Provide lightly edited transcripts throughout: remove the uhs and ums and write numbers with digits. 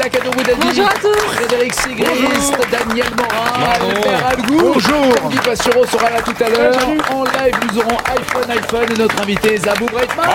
Léla Cadot-Boudadi. Bonjour à tous. Frédéric Sigrist, Daniel Morin, Albert Algou. Bonjour. Guy Passero sera là tout à l'heure. En live, nous aurons iPhone et notre invité Zabou Breitman.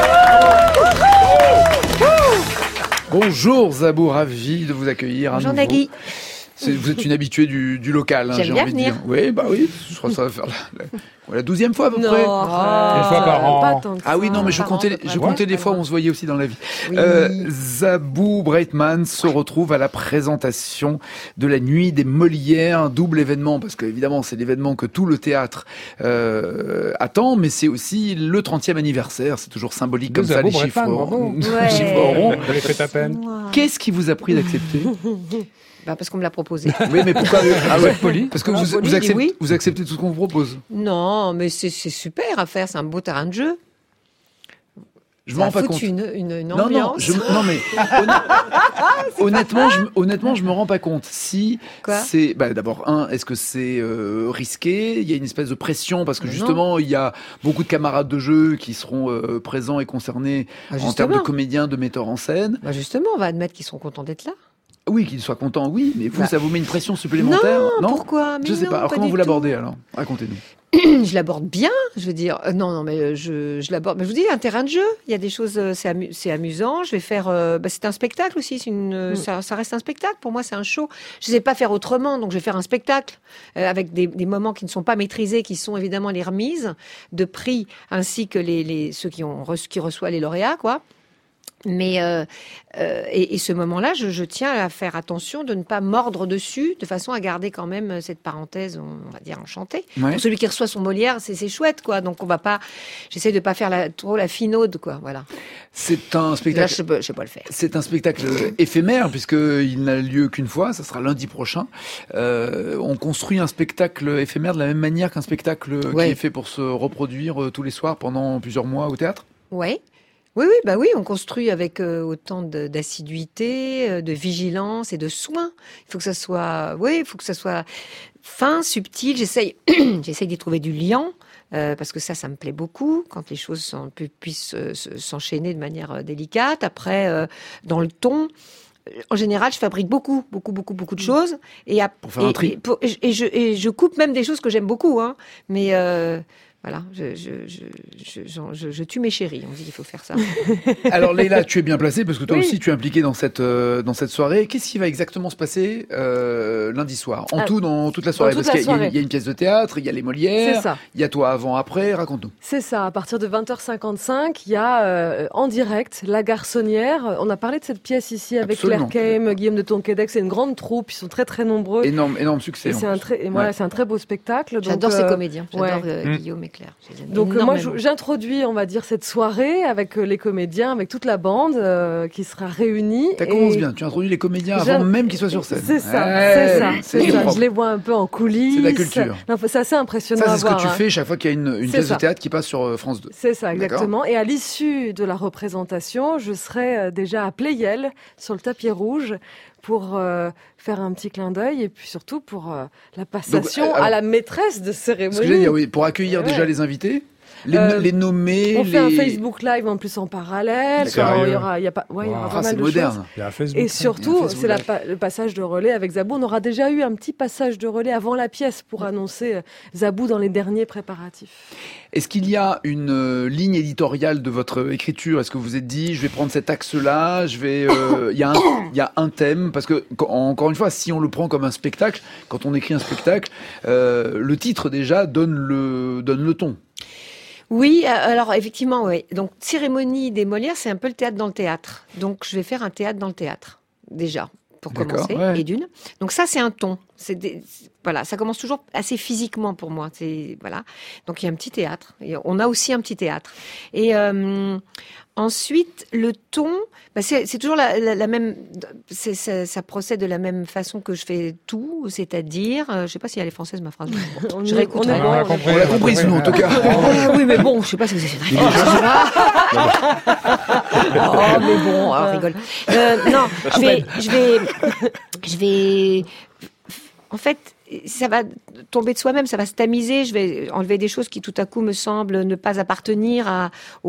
Bonjour Zabou, ravi de vous accueillir. Bonjour à nouveau. Nagui. Vous êtes une habituée du local, J'aime j'ai bien envie de venir. dire. Oui, je crois que ça va faire la 12e fois à peu près. Une fois par an. Pas tant que Ah oui, ça. non, mais je Par an, comptais, à peu je près. comptais les fois où on se voyait aussi dans la vie. Oui. Zabou Breitman se retrouve à la présentation de la Nuit des Molières, double événement, parce qu'évidemment, c'est l'événement que tout le théâtre attend, mais c'est aussi le 30e anniversaire. C'est toujours symbolique comme ça, Zabou les chiffres. Breitman, bravo. Ouais. Les chiffres ronds. Vous avez fait ta peine. Qu'est-ce qui vous a pris d'accepter? Bah, parce qu'on me l'a proposé. Oui, mais pourquoi? Ah ouais, poli. parce que Ah, vous, poli, vous, acceptez, oui. vous acceptez tout ce qu'on vous propose. Non, mais c'est super à faire, c'est un beau terrain de jeu. Je m'en rends Ça pas fout compte. une Non, ambiance. non, mais honnêtement, je me rends pas compte. Si Quoi c'est, d'abord, est-ce que c'est risqué? Il y a une espèce de pression parce que Non. justement, il y a beaucoup de camarades de jeu qui seront présents et concernés Bah, en termes de justement. comédiens, de metteurs en scène. Bah, justement, on va admettre qu'ils sont contents d'être là. Oui, qu'ils soient contents, oui, mais vous, Bah. ça vous met une pression supplémentaire? Non, Pourquoi? Mais je sais non, pas. Alors, comment du vous tout. l'abordez alors? Racontez-nous. Je l'aborde bien, je veux dire. Non, mais je l'aborde. Mais je vous dis, un terrain de jeu. Il y a des choses, c'est amusant. Je vais faire. C'est un spectacle aussi. Ça reste un spectacle. Pour moi, c'est un show. Je sais pas faire autrement, donc je vais faire un spectacle avec des moments qui ne sont pas maîtrisés, qui sont évidemment les remises de prix, ainsi que ceux qui reçoivent les lauréats, quoi. Mais et ce moment-là, je tiens à faire attention de ne pas mordre dessus, de façon à garder quand même cette parenthèse, on va dire enchantée. Ouais. Pour celui qui reçoit son Molière, c'est chouette, quoi. Donc on va pas, j'essaie de pas faire trop la finaude, quoi. Voilà. C'est un Là, spectacle. je sais pas le faire. C'est un spectacle éphémère puisqu'il n'a lieu qu'une fois, ça sera lundi prochain. On construit un spectacle éphémère de la même manière qu'un spectacle Ouais. qui est fait pour se reproduire tous les soirs pendant plusieurs mois au théâtre. Ouais. Oui, on construit avec autant d'assiduité, de vigilance et de soin. Il faut que ça soit, fin, subtil. J'essaye d'y trouver du liant. Parce que ça me plaît beaucoup quand les choses puissent s'enchaîner de manière délicate. Après, dans le ton, en général, je fabrique beaucoup de choses Pour faire un tri. et je coupe même des choses que j'aime beaucoup, hein. Mais voilà, je tue mes chéris. On dit qu'il faut faire ça. Alors Leïla, tu es bien placée parce que toi Oui. aussi tu es impliquée dans cette soirée. Qu'est-ce qui va exactement se passer lundi soir? Dans toute la soirée, toute parce la qu'il y a- soirée. il y a une pièce de théâtre, il y a les Molières, C'est ça. il y a toi avant, après. Raconte-nous. C'est ça, à partir de 20h55, il y a en direct La Garçonnière. On a parlé de cette pièce ici avec Absolument. Claire Kame, Guillaume de Tonquédec. C'est une grande troupe, ils sont très très nombreux. Énorme succès. Et en c'est plus. c'est un très beau spectacle. J'adore Donc, ces comédiens. J'adore ouais. Guillaume et Claire. Je les aime Donc moi, énormément. j'introduis, on va dire, cette soirée avec les comédiens, avec toute la bande qui sera réunie. Ça commence bien. Tu introduis les comédiens J'aime- avant même qu'ils soient sur scène. C'est ça, Ouais, c'est ça. propre. Je les vois un peu en coulisses. C'est de la culture. Non, c'est assez impressionnant Ça, à c'est ce que voir. tu hein. fais chaque fois qu'il y a une C'est pièce ça. de théâtre qui passe sur France 2. C'est ça, D'accord. exactement. Et à l'issue de la représentation, je serai déjà à Pleyel, sur le tapis rouge, pour faire un petit clin d'œil et puis surtout pour la passation alors, à la maîtresse de Ce que cérémonie. j'allais dire, oui, pour accueillir Ouais. déjà les invités, Euh, les nommer, On fait un Facebook Live en plus en parallèle. D'accord. Il y aura, il y a pas Wow. pas mal c'est de moderne. choses. Il y a un Facebook. Et Il y surtout, a un c'est Facebook le passage de relais avec Zabou. On aura déjà eu un petit passage de relais avant la pièce pour annoncer Zabou dans les derniers préparatifs. Est-ce qu'il y a une ligne éditoriale de votre écriture? Est-ce que vous vous êtes dit, je vais prendre cet axe-là, il y a un thème? Parce que, encore une fois, si on le prend comme un spectacle, quand on écrit un spectacle, le titre déjà donne le ton. Oui, alors effectivement, oui. Donc, cérémonie des Molières, c'est un peu le théâtre dans le théâtre. Donc, je vais faire un théâtre dans le théâtre, déjà, pour D'accord, commencer, ouais. et d'une. Donc, ça, c'est un ton. Voilà, ça commence toujours assez physiquement pour moi. Voilà. Donc, il y a un petit théâtre. Et on a aussi un petit théâtre. Et ensuite, le ton, c'est toujours la même. Ça procède de la même façon que je fais tout, c'est-à-dire, je sais pas si elle est française ma phrase. Je réécouterai. On l'a compris. On l'a compris, nous, en tout cas. Oui, mais bon, je sais pas si c'est très Oh, mais bon, on rigole. Non, je vais en fait, ça va tomber de soi-même, ça va se tamiser. Je vais enlever des choses qui tout à coup me semblent ne pas appartenir à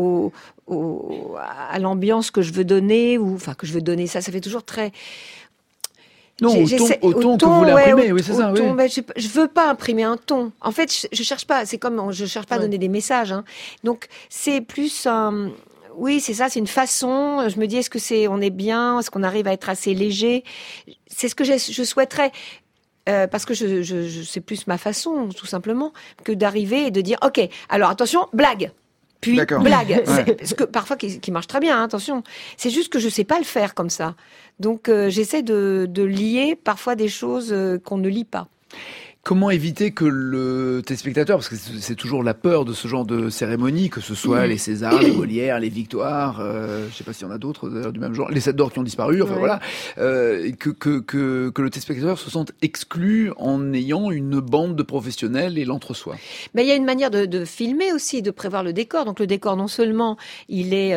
l'ambiance que je veux donner, que je veux donner. Ça fait toujours très... Non, au ton que vous voulez imprimer, oui, c'est ça. Oui. Je veux pas imprimer un ton. En fait, je cherche pas. C'est comme je cherche pas à donner des messages. Hein. Donc c'est plus. Oui, c'est ça. C'est une façon. Je me dis, on est bien, est-ce qu'on arrive à être assez léger. C'est ce que je souhaiterais. Parce que c'est plus ma façon, tout simplement, que d'arriver et de dire, ok, alors attention, blague. Puis blague, parce que parfois qui marche très bien, hein, attention. C'est juste que je sais pas le faire comme ça. Donc j'essaie de lier parfois des choses qu'on ne lit pas. Comment éviter que le téléspectateur, parce que c'est toujours la peur de ce genre de cérémonie, que ce soit les Césars, les Molières, les Victoires, je sais pas s'il y en a d'autres d'ailleurs du même genre, les 7 d'or qui ont disparu, enfin voilà, que le téléspectateur se sente exclu en ayant une bande de professionnels et l'entre-soi. Mais il y a une manière de filmer aussi, de prévoir le décor. Donc le décor, non seulement il est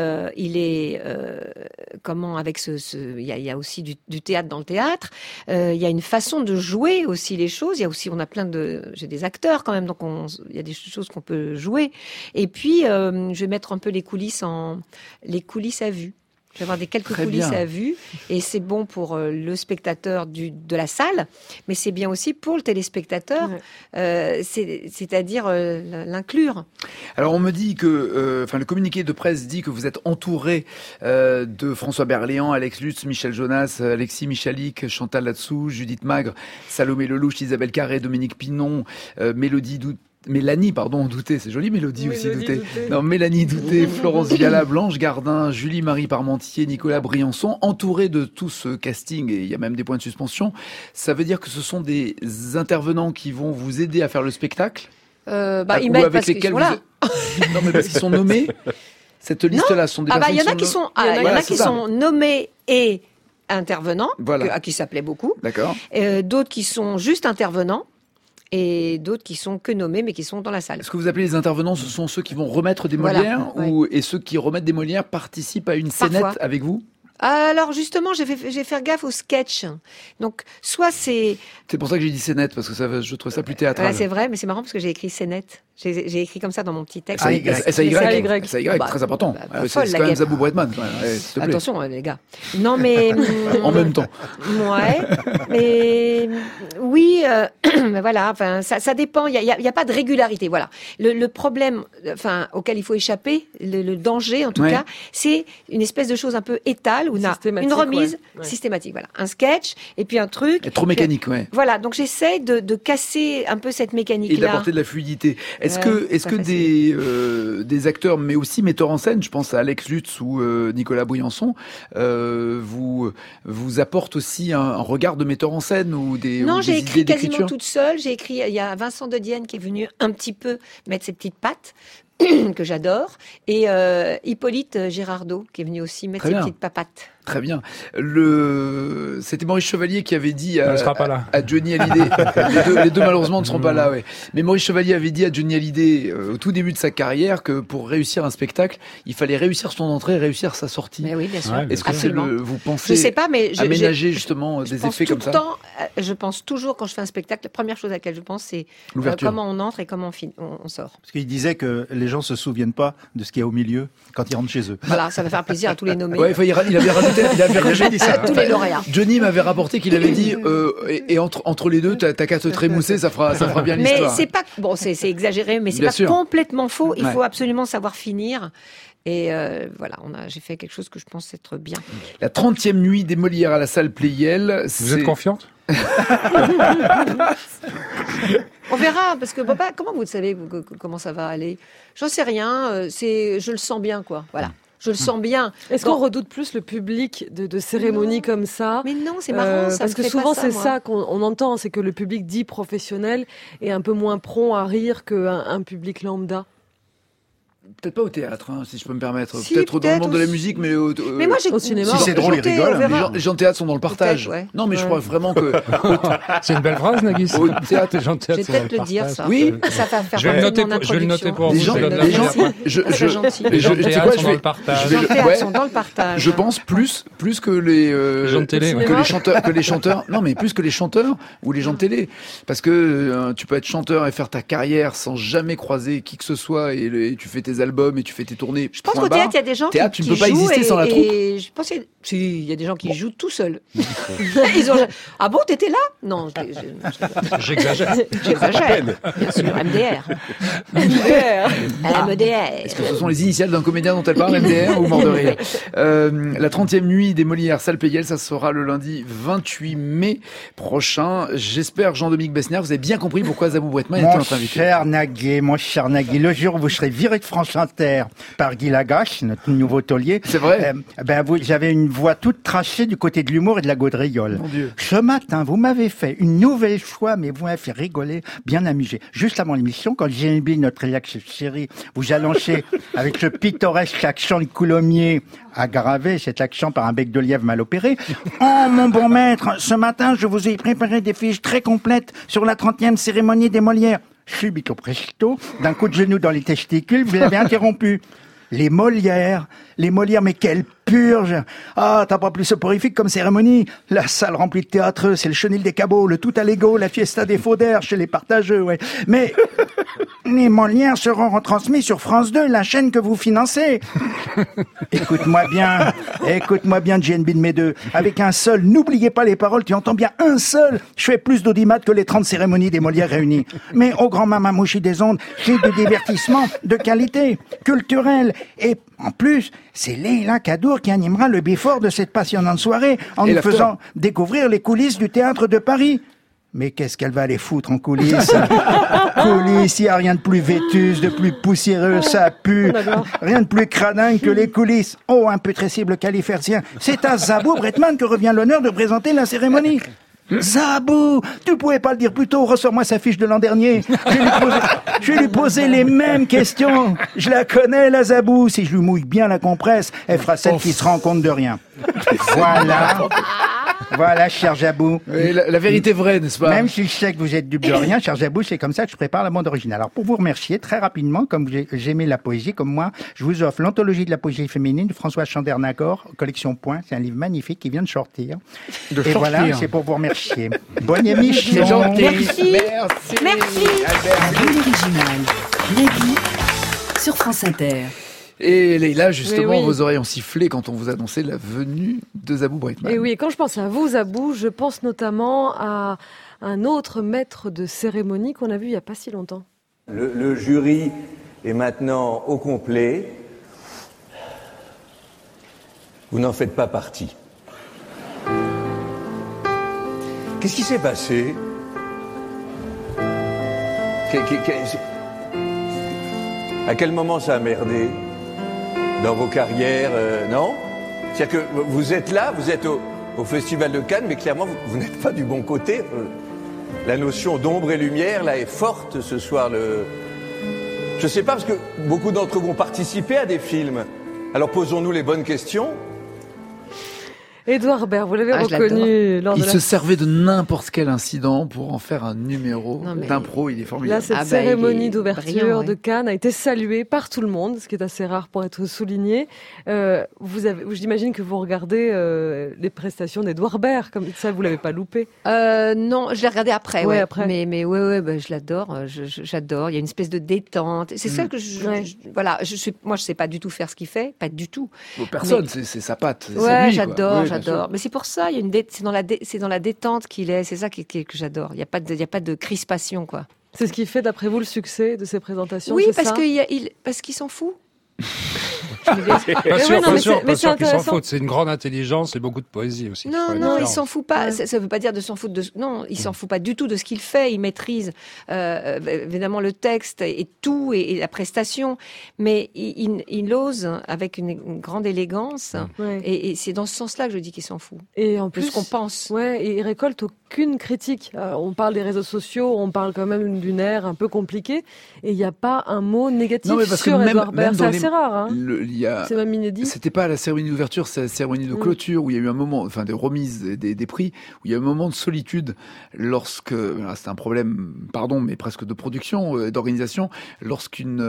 avec il y a aussi du théâtre dans le théâtre. Il y a une façon de jouer aussi les choses. Il y a aussi j'ai des acteurs quand même, donc il y a des choses qu'on peut jouer. Et puis, je vais mettre un peu les coulisses à vue. Je vais avoir quelques coulisses à vue, et c'est bon pour le spectateur de la salle, mais c'est bien aussi pour le téléspectateur, c'est-à-dire l'inclure. Alors on me dit que, le communiqué de presse dit que vous êtes entouré de François Berléand, Alex Lutz, Michel Jonas, Alexis Michalik, Chantal Latsou, Judith Magre, Salomé Lelouch, Isabelle Carré, Dominique Pinon, Mélanie Douté, c'est joli, Mélodie aussi Douté. Non, Mélanie Douté, Florence Viala, Blanche Gardin, Julie-Marie Parmentier, Nicolas Briançon, entourés de tout ce casting, et il y a même des points de suspension. Ça veut dire que ce sont des intervenants qui vont vous aider à faire le spectacle ils m'aident parce qu'ils sont là. Non, mais parce qu'ils sont nommés. Cette liste-là sont des personnes il y en a qui sont nommés et intervenants, à qui ça plaît beaucoup. D'accord. D'autres qui sont juste intervenants. Et d'autres qui sont que nommés, mais qui sont dans la salle. Est-ce que vous appelez les intervenants, ce sont ceux qui vont remettre des Molières, et ceux qui remettent des Molières participent à une scénette avec vous? Alors justement, j'ai fait gaffe au sketch. Donc soit c'est pour ça que j'ai dit scénette, parce que je trouve ça plus théâtral. C'est vrai, mais c'est marrant parce que j'ai écrit scénette. J'ai écrit comme ça dans mon petit texte. S-A-Y, très important. C'est quand même Zabou Bretman. Attention les gars. Non mais en même temps. Ouais. Mais oui, mais voilà. Enfin, ça dépend. Il y a pas de régularité. Voilà. Le problème, auquel il faut échapper, le danger en tout cas, c'est une espèce de chose un peu étale où on a une remise systématique. Voilà, un sketch et puis un truc. Et trop mécanique, Voilà. Donc j'essaie de casser un peu cette mécanique-là. Et d'apporter de la fluidité. Est-ce que des acteurs, mais aussi metteurs en scène, je pense à Alex Lutz ou Nicolas Briançon, vous apportent aussi un regard de metteur en scène ou des Non, ou j'ai des écrit idées quasiment toute seule. Il y a Vincent de Dienne qui est venu un petit peu mettre ses petites pattes. Que j'adore, et Hippolyte Gérardot qui est venu aussi mettre ses petites papates. Très bien. C'était Maurice Chevalier qui avait dit à Johnny Hallyday. les deux malheureusement ne seront pas là, Mais Maurice Chevalier avait dit à Johnny Hallyday au tout début de sa carrière que pour réussir un spectacle, il fallait réussir son entrée, réussir sa sortie. Mais oui, bien sûr. Est-ce que vous pensez je sais pas, mais aménager justement des effets comme ça? Je pense toujours quand je fais un spectacle, la première chose à laquelle je pense, c'est comment on entre et comment on sort. Parce qu'il disait que les gens se souviennent pas de ce qu'il y a au milieu quand ils rentrent chez eux. Voilà, ça va faire plaisir à tous les nommés. Il avait rajouté ça. Tous les lauréats. Johnny m'avait rapporté qu'il avait dit et entre les deux, t'as qu'à te trémousser, ça fera bien l'histoire. Mais c'est pas c'est exagéré, mais c'est pas complètement faux. Il faut absolument savoir finir. Et j'ai fait quelque chose que je pense être bien. La 30e nuit des Molières à la salle Pleyel. Vous êtes confiante? On verra, parce que papa, comment vous savez comment ça va aller? J'en sais rien. Je le sens bien, quoi. Voilà. Je le sens bien. Est-ce qu'on redoute plus le public de cérémonies comme ça? Mais non, c'est marrant. Parce que souvent, c'est ça qu'on entend, c'est que le public dit professionnel est un peu moins prompt à rire qu'un public lambda. peut-être pas au théâtre, hein, si je peux me permettre. Si, Peut-être dans le monde de la aussi. musique, mais Mais moi, j'ai au cinéma. Si c'est drôle, ils rigolent, on mais verra. les gens de théâtre sont dans le partage. Peut-être, ouais. Non, mais je crois vraiment que C'est une belle phrase, Nagui. au théâtre, Les gens de Je vais théâtre sont peut-être dans le dire, partage. ça. Oui. Ça va faire Je vais le partie de noter mon pour- je vais le noter introduction. pour les vous, gens, je donne la les gens, première. Très gentil. Les gens de tu sais théâtre quoi, sont dans le partage. je Les gens vais- de théâtre ouais. sont dans le partage. Je pense plus que les gens de télé, que ouais. les chanteurs. Non, mais plus que les chanteurs ou les gens de télé, parce que tu peux être chanteur et faire ta carrière sans jamais croiser qui que ce soit et tu fais tes albums et tu fais tes tournées. Je pense qu'au théâtre, il y a des gens Théâtre, qui tu ne peux pas jouent exister sans la troupe. et je pense il y a des gens qui jouent tout seuls. Ils ont... Ah bon, t'étais là? Non, J'exagère. j'exagère. Bien sûr, MDR. MDR. Est-ce que ce sont les initiales d'un comédien dont elle parle, MDR ou mort de rire? La 30e nuit des Molières Salle Pleyel, ça sera le lundi 28 mai prochain. J'espère, Jean-Dominique Besnéard, vous avez bien compris pourquoi Zabou Bretman était notre invité. Mon cher Nagui, le jour où vous serez viré de France Inter par Guy Lagache, notre nouveau taulier, C'est vrai? j'avais une voix toute trachée du côté de l'humour et de la gaudriole. Mon Dieu. Ce matin, vous m'avez fait une nouvelle choix, mais vous m'avez fait rigoler, bien amusé. Juste avant l'émission, quand JNB, notre chérie, vous a lancé avec ce pittoresque accent de Coulommiers, aggravé cet accent par un bec de lièvre mal opéré. Oh, mon bon maître, ce matin, je vous ai préparé des fiches très complètes sur la 30e cérémonie des Molières. Subito presto, d'un coup de genou dans les testicules, vous l'avez interrompu. Les Molières, mais quelle purge! Ah, t'as pas plus soporifique comme cérémonie? La salle remplie de théâtreux, c'est le chenil des cabots, le tout à l'ego, la fiesta des faux d'air chez les partageux, ouais. Mais les Molières seront retransmis sur France 2, la chaîne que vous financez. Écoute-moi bien, JNB de mes deux. Avec un seul, n'oubliez pas les paroles, tu entends bien, un seul. Je fais plus d'audimat que les 30 cérémonies des Molières réunies. Mais au grand mamamouchi des ondes, c'est du divertissement de qualité, culturel. Et en plus, c'est Leïla Kadour qui animera le before de cette passionnante soirée en Et nous l'after. faisant découvrir les coulisses du théâtre de Paris. Mais qu'est-ce qu'elle va aller foutre en coulisses? Coulisses, il n'y a rien de plus vétus, de plus poussiéreux, ça pue. Rien de plus cradingue que les coulisses. Oh, imputrescible califertien. C'est à Zabou Bretman que revient l'honneur de présenter la cérémonie. Zabou, tu pouvais pas le dire plus tôt, ressors-moi sa fiche de l'an dernier. Je vais lui poser les mêmes questions. Je la connais, la Zabou. Si je lui mouille bien la compresse, elle fera celle qui se rend compte de rien. Voilà, cher Zabou. Et la vérité vraie, n'est-ce pas? Même si je sais que vous êtes dupe de rien, cher Zabou, c'est comme ça que je prépare la bande originale. Alors, pour vous remercier, très rapidement, comme j'aimais la poésie, comme moi, je vous offre l'anthologie de la poésie féminine de François Chandernagor, collection Point. C'est un livre magnifique qui vient de sortir. Et voilà, c'est pour vous remercier. Bonne émission. C'est gentil. Merci. Merci. Albert. L'original. Nagui sur France Inter. Et Leïla, justement, Oui. vos oreilles ont sifflé quand on vous annonçait la venue de Zabou Bretman. Et oui, quand je pense à vous, Zabou, je pense notamment à un autre maître de cérémonie qu'on a vu il n'y a pas si longtemps. Le jury est maintenant au complet. Vous n'en faites pas partie. Qu'est-ce qui s'est passé? À quel moment ça a merdé dans vos carrières, non? C'est-à-dire que vous êtes là, vous êtes au Festival de Cannes, mais clairement, vous n'êtes pas du bon côté. La notion d'ombre et lumière, là, est forte ce soir. Je sais pas, parce que beaucoup d'entre vous ont participé à des films. Alors posons-nous les bonnes questions. Édouard Baird, vous l'avez Ah, je reconnu lors de Il la... se servait de n'importe quel incident pour en faire un numéro Non, mais- d'impro. Il est Là, formidable. cette Ah bah, il cérémonie est d'ouverture brillant, ouais. de Cannes a été saluée par tout le monde, ce qui est assez rare pour être souligné. J'imagine que vous regardez les prestations d'Édouard Baird, comme ça, vous l'avez pas loupé. Non, je l'ai regardé après. Ouais, Ouais, après. Mais ouais, bah, je l'adore. J'adore. Il y a une espèce de détente. C'est ça que Ouais. voilà. Moi, je sais pas du tout faire ce qu'il fait, pas du tout. Personne, c'est sa patte. c'est Ouais, lui, quoi. j'adore, Oui, bien sûr. j'adore. Mais c'est pour ça, il y a une c'est dans la détente qu'il est. C'est ça que j'adore. Il y a pas de crispation, quoi. C'est ce qui fait, d'après vous, le succès de ces présentations, Oui, c'est parce ça parce qu'il s'en fout. Tu me dis- Pas sûr, non, pas mais sûr, c'est- pas mais sûr c'est qu'ils s'en intéressant. foutent. C'est une grande intelligence et beaucoup de poésie aussi. Non, Faut la non, il différence. s'en fout pas. Ouais. Ça veut pas dire de s'en foutre de. Non, il s'en fout pas du tout de ce qu'il fait. Il maîtrise évidemment le texte et tout et la prestation, mais il ose avec une grande élégance. Ouais. Et c'est dans ce sens-là que je dis qu'il s'en fout. Et en De plus, ce qu'on pense. ouais, et il récolte aucune critique. On parle des réseaux sociaux, on parle quand même d'une ère un peu compliquée, et il n'y a pas un mot négatif Non, mais parce que sur même- Edouard Baird. même C'est dans assez les- rare, hein. Il y a... C'est même inédit. C'était pas à la cérémonie d'ouverture, c'est à la cérémonie de clôture où il y a eu un moment, enfin des remises des prix, où il y a eu un moment de solitude lorsque, alors, c'est un problème, pardon, mais presque de production, d'organisation, lorsqu'une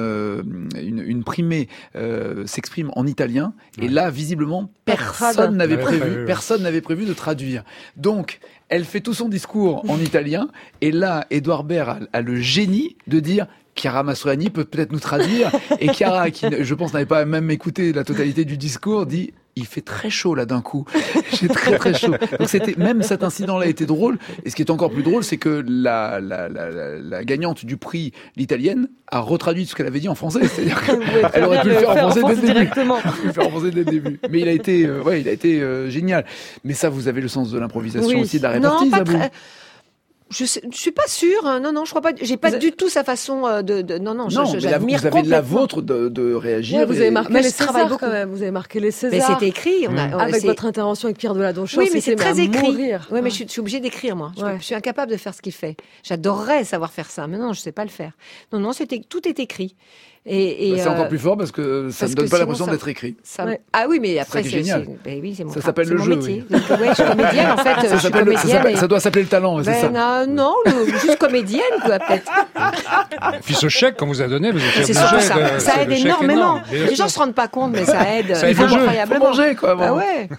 une primée s'exprime en italien, et là visiblement personne n'avait Ouais, prévu, ouais. personne n'avait prévu de traduire. Donc elle fait tout son discours en italien, et là Edouard Baird a le génie de dire. Chiara Mastroianni peut peut-être nous traduire. Et Chiara, qui, je pense, n'avait pas même écouté la totalité du discours, dit « Il fait très chaud là d'un coup. J'ai très très chaud. » Donc c'était, même cet incident-là était drôle. Et ce qui est encore plus drôle, c'est que la gagnante du prix, l'italienne, a retraduit ce qu'elle avait dit en français. C'est-à-dire qu'elle aurait pu le faire en français dès le début. directement. Elle aurait pu le faire en français dès le début. Mais il a été génial. Mais ça, vous avez le sens de l'improvisation Oui. aussi, de la Non, répartie, pas Zabou. très. Je suis pas sûre. Hein. Non, je crois pas. J'ai pas Vous du tout sa façon de. Non, Non, mais là, vous j'admire avez de la complètement. vôtre de réagir. Ouais, vous avez marqué Mais les je travaille Césars beaucoup. quand même. Vous avez marqué les Mais Césars. c'est écrit. Avec c'est- votre intervention avec Pierre Deladonchamp, Oui, mais c'est c'était très à écrit. mourir. Oui, mais je suis obligée d'écrire, moi. Ah. Je suis incapable de faire ce qu'il fait. J'adorerais savoir faire ça, mais non, je sais pas le faire. Non, tout est écrit. Et C'est encore plus fort parce que ça parce ne donne que pas sinon, l'impression ça- d'être écrit. ça- Ouais. Ah oui, mais après, qui est génial. oui, c'est mon Ça s'appelle c'est le mon jeu, métier. oui. Donc, ouais, je suis comédienne, en fait. je suis comédienne. et- Ça doit s'appeler le talent, c'est Ben, ça. non, juste comédienne, quoi, peut-être. Puis ce chèque qu'on vous a donné, vous étiez C'est obligé surtout ça. de- Ça c'est aide le chèque énormément. énorme, bien Les gens sûr. se rendent pas compte, mais ça aide. Ça aide le jeu. Faut incroyablement. manger, quoi. Ah avant. ouais.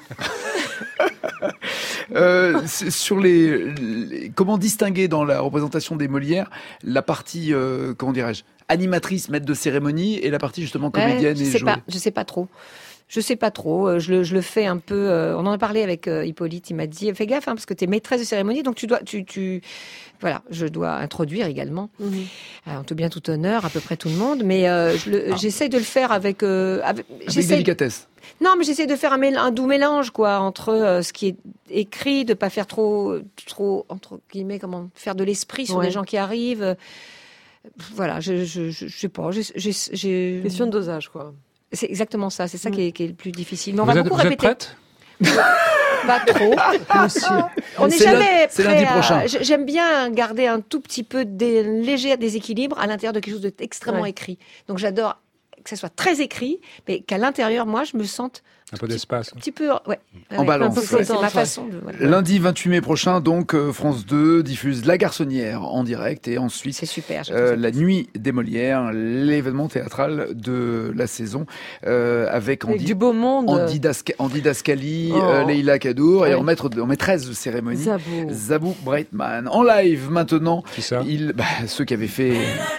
Sur comment distinguer dans la représentation des Molières la partie, comment dirais-je, animatrice, maître de cérémonie, et la partie justement comédienne Ouais, et joueuse. je sais pas trop. Je sais pas trop. Je le fais un peu. On en a parlé avec Hippolyte. Il m'a dit fais gaffe, hein, parce que tu es maîtresse de cérémonie, donc voilà, je dois introduire également. En tout bien, tout honneur, à peu près tout le monde. Mais j'essaie de le faire avec. Avec j'essaie- délicatesse. Non, mais j'essaie de faire un doux mélange, quoi, entre ce qui est écrit, de pas faire trop entre guillemets, faire de l'esprit sur Ouais. les gens qui arrivent. Voilà, je sais pas. Question de dosage, quoi. C'est exactement ça. C'est ça qui est le plus difficile. Mais on va Vous êtes beaucoup répéter. prête? Pas trop. On n'est C'est jamais c'est prêt lundi à- prochain. J'aime bien garder un tout petit peu léger déséquilibre à l'intérieur de quelque chose d'extrêmement Ouais. écrit. Donc j'adore que ça soit très écrit, mais qu'à l'intérieur, moi, je me sente Un peu d'espace. un petit peu, En balance, un peu ouais. C'est ma Ouais. façon de. Voilà. Lundi 28 mai prochain, donc, France 2 diffuse La Garçonnière en direct, et ensuite C'est super. j'adore ça. La Nuit des Molières, l'événement théâtral de la saison, avec Avec du beau monde. Andy Dascali, Oh. Leïla Kadour, et Ouais. en maîtresse de cérémonie, Zabou. Zabou Breitman. En live maintenant, Qui ça? ceux qui avaient fait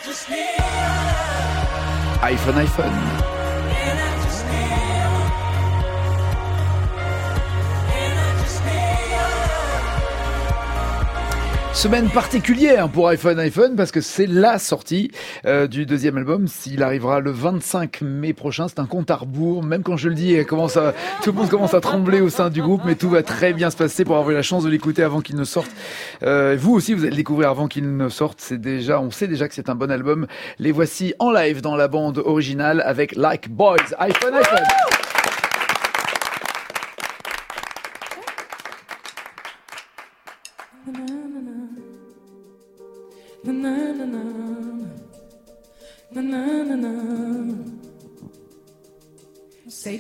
iPhone. Semaine particulière pour iPhone parce que c'est la sortie du deuxième album. S'il arrivera le 25 mai prochain, c'est un compte à rebours. Même quand je le dis, tout le monde commence à trembler au sein du groupe, mais tout va très bien se passer pour avoir eu la chance de l'écouter avant qu'il ne sorte. Vous aussi, vous allez le découvrir avant qu'il ne sorte. On sait déjà que c'est un bon album. Les voici en live dans la bande originale avec Like Boys. iPhone. Say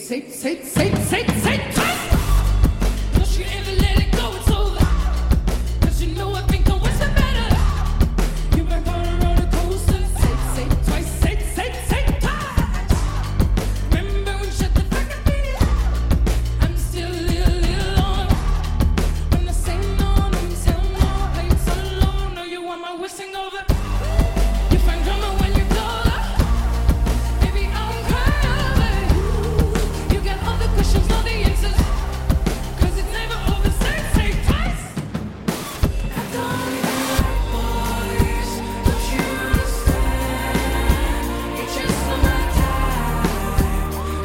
twice. Don't you ever let it go, it's over. 'Cause you know I've been going so better. You've been on a roller coaster. Say twice, say twice. Remember when you shut the fuck up, baby? I'm still a little on. When I say no, don't tell no. Played so long, know you want my whistling over. You find drama when you go. Baby, I'm crying. You got all the questions, all the answers. 'Cause it's never over. Say twice. I don't like boys. Don't you understand? You're just not my type.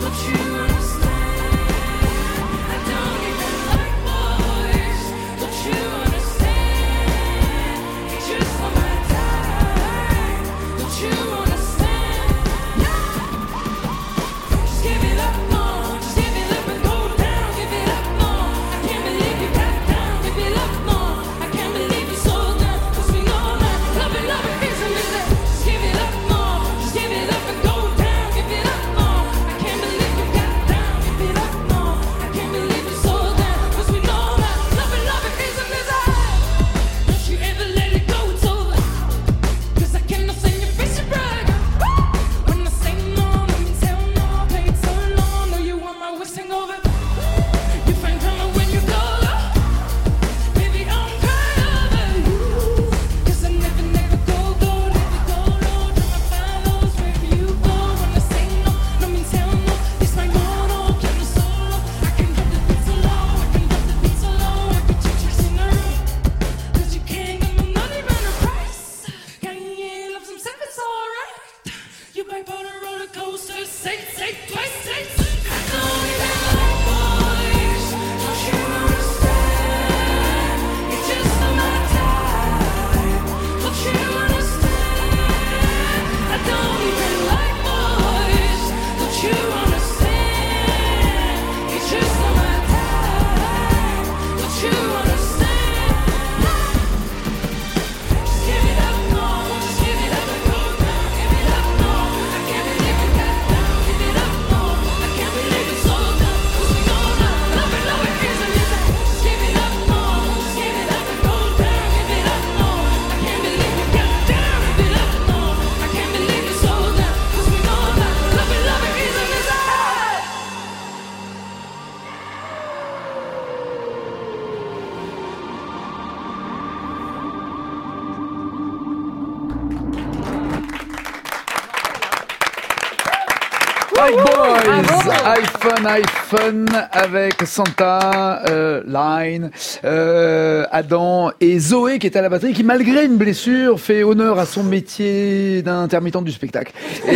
White Boys, iPhone avec Santa, Line, Adam et Zoé qui est à la batterie, qui malgré une blessure fait honneur à son métier d'intermittent du spectacle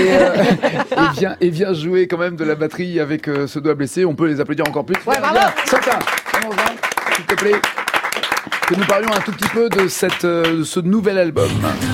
et vient jouer quand même de la batterie avec ce doigt blessé. On peut les applaudir encore plus. Ouais, bravo. Bien. Santa, s'il te plaît, que nous parlions un tout petit peu de ce nouvel album.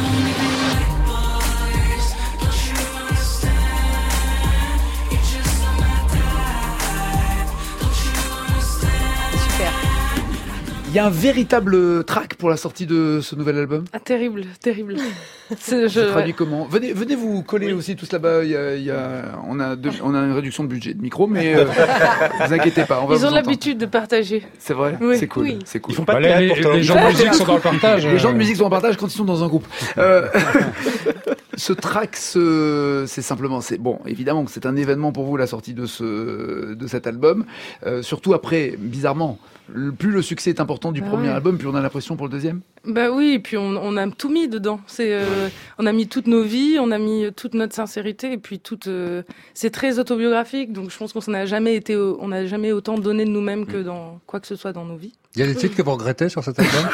Il y a un véritable track pour la sortie de ce nouvel album. Ah, terrible. Je traduis comment. Venez vous coller aussi tous là-bas. On a une réduction de budget de micro, mais vous inquiétez pas. Ils ont l'habitude de partager. C'est vrai. Oui. C'est cool. Oui. C'est cool. Ils font pas de les gens de musique sont dans le partage. Les gens de musique sont en partage quand ils sont dans un groupe. Ce track, c'est simplement, bon, évidemment que c'est un événement pour vous la sortie de cet album. Surtout après, bizarrement, plus le succès est important du premier album, plus on a l'impression pour le deuxième. Bah oui, et puis on a tout mis dedans. On a mis toutes nos vies, on a mis toute notre sincérité, et puis c'est très autobiographique. Donc je pense qu'on n'a jamais autant donné de nous-mêmes que dans quoi que ce soit dans nos vies. Il y a des titres que vous regrettez sur cet album?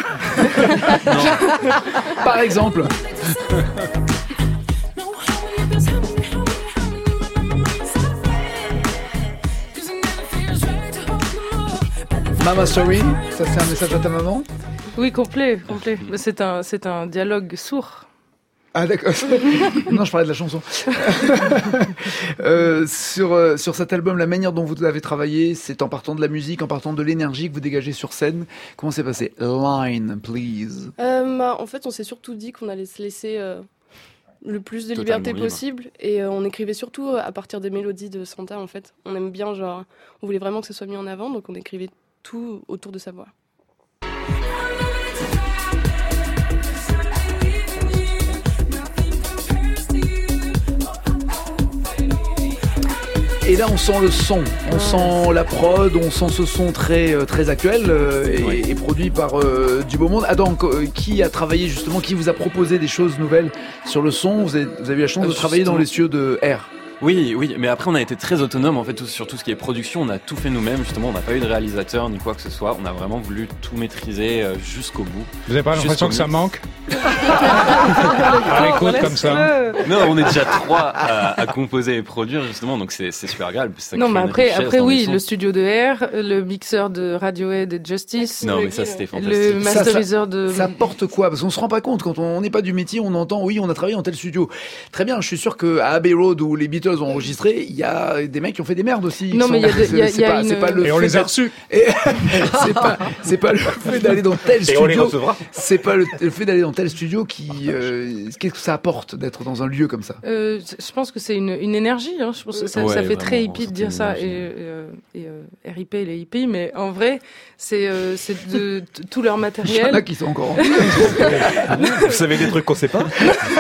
Par exemple. Mama Story, ça c'est un message à ta maman? Oui, complet. C'est un dialogue sourd. Ah d'accord. Non, je parlais de la chanson. Sur cet album, la manière dont vous avez travaillé, c'est en partant de la musique, en partant de l'énergie que vous dégagez sur scène. Comment c'est passé? Line, please. En fait, on s'est surtout dit qu'on allait se laisser le plus de liberté possible, et on écrivait surtout à partir des mélodies de Santa. En fait, on aime bien, on voulait vraiment que ça soit mis en avant, donc on écrivait tout autour de sa voix. Et là, on sent le son, on sent la prod, on sent ce son très, très actuel et produit par du beau monde. Adam, qui a travaillé justement, qui vous a proposé des choses nouvelles sur le son? Vous avez eu la chance de travailler dans les studios de R. Oui, mais après on a été très autonome en fait sur tout ce qui est production, on a tout fait nous-mêmes justement, on n'a pas eu de réalisateur ni quoi que ce soit, on a vraiment voulu tout maîtriser jusqu'au bout. Vous avez pas l'impression que ça manque? À l'écoute comme ça. Non, on est déjà 3 à composer et produire justement, donc c'est super agréable. Non, mais après oui, le studio de R, le mixeur de Radiohead et de Justice. Non, mais ça c'était fantastique. Le masteriseur de... Ça porte quoi? Parce qu'on se rend pas compte, quand on n'est pas du métier, on entend, oui, on a travaillé dans tel studio. Très bien, je suis sûr qu'à Abbey Road où les Beatles ont enregistré, il y a des mecs qui ont fait des merdes aussi. Non, mais c'est pas le et on les a reçus. C'est pas le fait d'aller dans tel studio. Et on les recevra. C'est pas le fait d'aller dans tel studio qu'est-ce que ça apporte d'être dans un lieu comme ça? Je pense que c'est une énergie. Hein. Je pense que ça fait très hippie de dire ça. Et RIP les hippies, mais en vrai, c'est de tout leur matériel. Il y en a qui sont encore. Vous savez des trucs qu'on sait pas?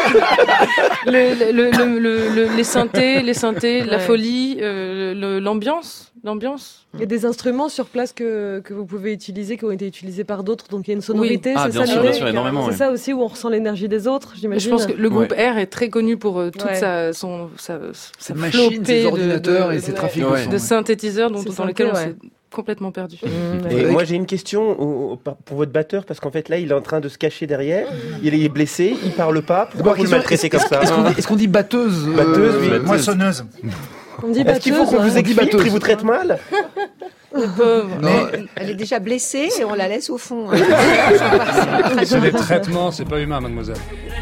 Les synthés, la folie, l'ambiance. Il y a des instruments sur place que vous pouvez utiliser, qui ont été utilisés par d'autres, donc il y a une sonorité. Oui. C'est bien ça sûr, l'idée. bien sûr, énormément. C'est ça aussi où on ressent l'énergie des autres, j'imagine. Je pense que le groupe R est très connu pour toute sa machine, ses ordinateurs et ses trafics de synthétiseurs dans lesquels on s'est complètement perdu. Et moi j'ai une question pour votre batteur, parce qu'en fait là il est en train de se cacher derrière, il est blessé, il parle pas, pourquoi vous le maltraitez comme ça? Est-ce qu'on dit batteuse? Batteuse, oui. Moissonneuse. On dit Est-ce qu'il faut qu'on vous explique qu'il vous traite mal? Elle est déjà blessée et on la laisse au fond. C'est des traitements, c'est pas humain, mademoiselle.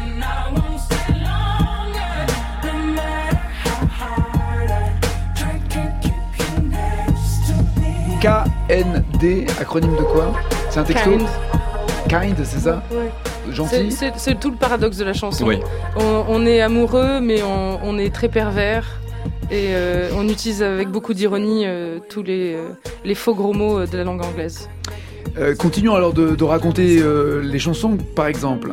KND, acronyme de quoi? C'est un texto? Kind, c'est ça? Ouais. Gentil? C'est tout le paradoxe de la chanson. Oui. On est amoureux, mais on est très pervers. Et on utilise avec beaucoup d'ironie tous les faux gros mots de la langue anglaise. Continuons alors de raconter les chansons, par exemple.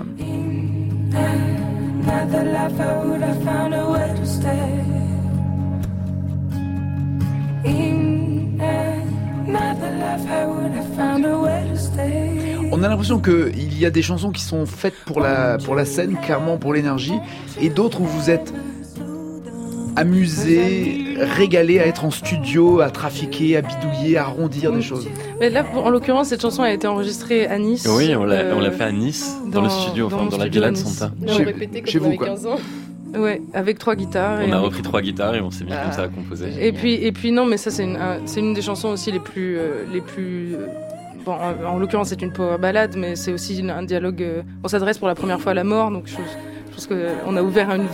On a l'impression qu'il y a des chansons qui sont faites pour la scène, clairement pour l'énergie, et d'autres où vous êtes amusé, régalé à être en studio, à trafiquer, à bidouiller, à arrondir des choses. Mais là, en l'occurrence, cette chanson a été enregistrée à Nice. Oui, on l'a fait à Nice, dans le studio, dans dans la studio villa à de Nice. Santa. On a répété quand on avait 15 ans. Ouais, avec 3 guitarres. On a repris 3 guitares et on s'est mis comme ça à composer. Et puis non, mais ça c'est une des chansons aussi les plus bon, en l'occurrence c'est une power ballade, mais c'est aussi un dialogue. On s'adresse pour la première fois à la mort, donc je pense qu'on a ouvert une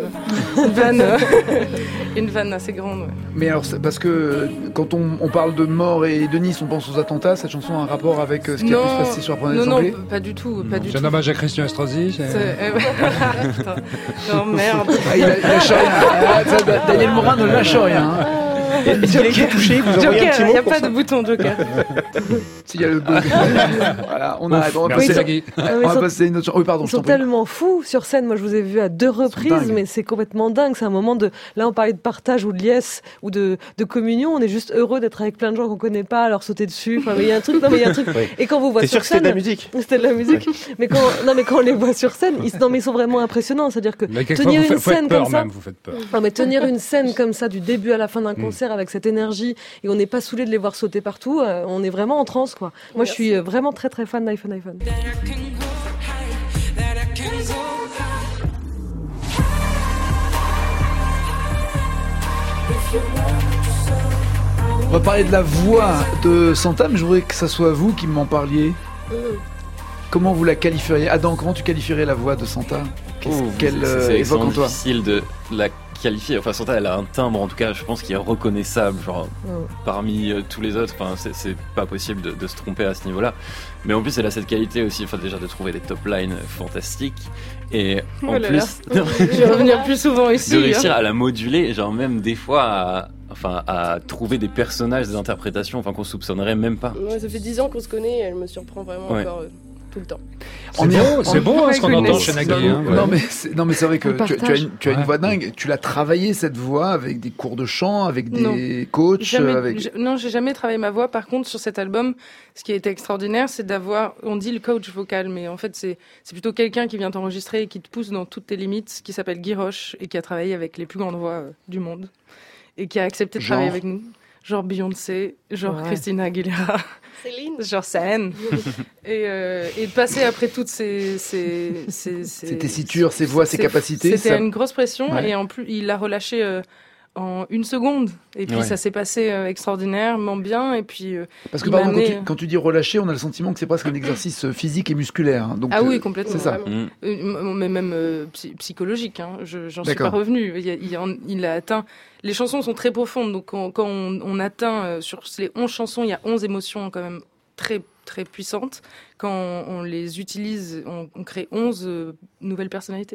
vanne assez grande. Ouais. Mais alors, parce que quand on parle de mort et de Nice, on pense aux attentats. Cette chanson a un rapport avec ce qui a pu se passer sur la planète Anglais? Non, pas du tout. C'est un hommage à Christian Estrosi. Putain. Non, merde. Il lâche rien. Daniel Morin ne lâche rien. Est-ce qu'il a été touché? Vous envoyez un Joker, petit il mot n'y a pour pas ça de bouton Joker. S'il y a le voilà, on arrête. On va Merci, passer, Nagui. on va passer à une autre chanson. Oui, pardon, Ils je t'en sont prie. tellement fous sur scène. Moi, je vous ai vu à 2 reprises, dingues. mais c'est complètement dingue. C'est un moment de. Là, on parlait de partage ou de liesse ou de communion. On est juste heureux d'être avec plein de gens qu'on connaît pas, à leur sauter dessus. Enfin, mais il y a un truc. Non, mais il y a un truc. Oui. Et quand vous voyez T'es sûr sur que c'était scène, de la musique? c'était de la musique. Mais quand on les voit sur scène, ils sont vraiment impressionnants. C'est-à-dire que Mais quelquefois, tenir vous une faites scène peur comme ça. même, vous faites peur. Non, mais tenir une scène comme ça du début à la fin d'un concert avec cette énergie et on n'est pas saoulé de les voir sauter partout, on est vraiment en transe quoi. Moi je suis vraiment très très fan d'iPhone. On va parler de la voix de Santa, mais je voudrais que ça soit vous qui m'en parliez. Comment vous la qualifieriez? Adam, comment tu qualifierais la voix de Santa? Qu'elle C'est évoque en extrêmement toi? difficile de la qualifier. Enfin, Santa, elle a un timbre, en tout cas, je pense, qui est reconnaissable, genre, parmi tous les autres. Enfin, c'est pas possible de se tromper à ce niveau-là. Mais en plus, elle a cette qualité aussi, enfin, déjà de trouver des top lines fantastiques. Et en plus, je vais revenir plus souvent ici. de réussir à la moduler, genre même des fois à trouver des personnages, des interprétations, enfin, qu'on soupçonnerait même pas. Ouais, ça fait 10 ans qu'on se connaît et elle me surprend vraiment encore tout le temps. C'est beau ce qu'on entend chez Nagui. Hein, non mais c'est vrai que tu as une Ouais. voix dingue. Tu l'as travaillé cette voix avec des cours de chant, avec des coachs, Non, j'ai jamais travaillé ma voix. Par contre, sur cet album, ce qui a été extraordinaire, c'est d'avoir, on dit le coach vocal, mais en fait, c'est plutôt quelqu'un qui vient t'enregistrer et qui te pousse dans toutes tes limites, qui s'appelle Guy Roche et qui a travaillé avec les plus grandes voix du monde et qui a accepté de travailler avec nous. Genre Beyoncé, genre Christina Aguilera. Céline. Genre scène. et de passer après toutes ces tessitures, ces voix, ces capacités. C'était une grosse pression Ouais. et en plus il l'a relâché en 1 seconde et puis ça s'est passé extraordinairement bien et puis parce que par exemple, quand tu dis relâcher, on a le sentiment que c'est presque un exercice physique et musculaire. Hein. Donc, oui, complètement. C'est ça. Mais même psychologique. Hein. J'en suis pas D'accord. revenue. Il a atteint. Les chansons sont très profondes, donc quand on atteint sur les 11 chansons, il y a 11 émotions quand même très très puissantes. Quand on les utilise, on crée 11 nouvelles personnalités.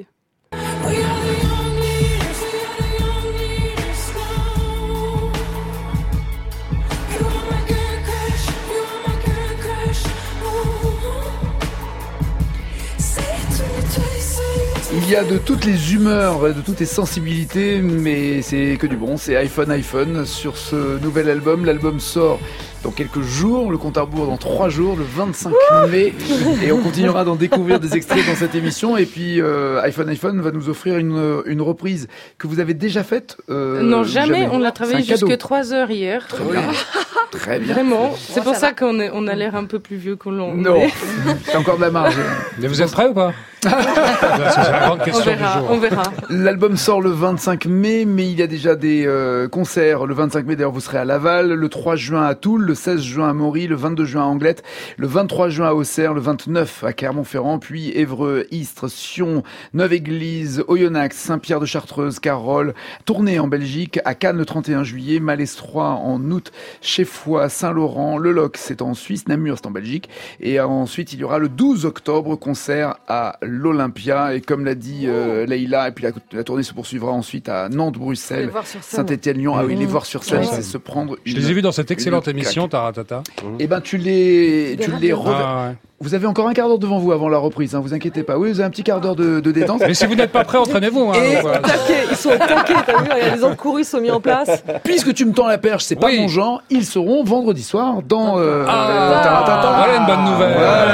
Il y a de toutes les humeurs, de toutes les sensibilités, mais c'est que du bon. C'est iPhone sur ce nouvel album. L'album sort dans quelques jours, le compte à rebours dans 3 jours, le 25 mai. Et on continuera d'en découvrir des extraits dans cette émission. Et puis iPhone va nous offrir une reprise que vous avez déjà faite. Non, jamais. On l'a travaillé jusque 3 heures hier. Très bien. Très bien. Vraiment. C'est pour ça qu'on a l'air un peu plus vieux qu'on l'on. Non, t'as encore de la marge. Mais vous êtes prêts ou pas? C'est la grande question du jour. On verra. L'album sort le 25 mai, mais il y a déjà des concerts. Le 25 mai, d'ailleurs, vous serez à Laval, le 3 juin à Toul, le 16 juin à Mory, le 22 juin à Anglette, le 23 juin à Auxerre, le 29 à Clermont-Ferrand, puis Évreux, Istres, Sion, Neuve-Église, Oyonnax, Saint-Pierre de Chartreuse, Carole, Tournai en Belgique, à Cannes le 31 juillet, Malestroit en août, Cheffoy, Saint-Laurent, Le Loc, c'est en Suisse, Namur, c'est en Belgique, et ensuite il y aura le 12 octobre, concert à l'Olympia, et comme l'a dit Leïla, et puis la tournée se poursuivra ensuite à Nantes, Bruxelles, Saint-Étienne, Lyon. Ah oui, les voir sur scène, c'est se prendre Je les ai vus dans cette excellente émission, Taratata. Eh ben, tu les Vous avez encore un quart d'heure devant vous avant la reprise, hein, vous inquiétez pas. Oui, vous avez un petit quart d'heure de détente. Mais si vous n'êtes pas prêts, entraînez-vous. Hein, ils sont au taquet, t'as vu, les encourus sont mis en place. Puisque tu me tends la perche, c'est pas mon genre, ils seront vendredi soir dans Taratata. Voilà une bonne nouvelle. Voilà.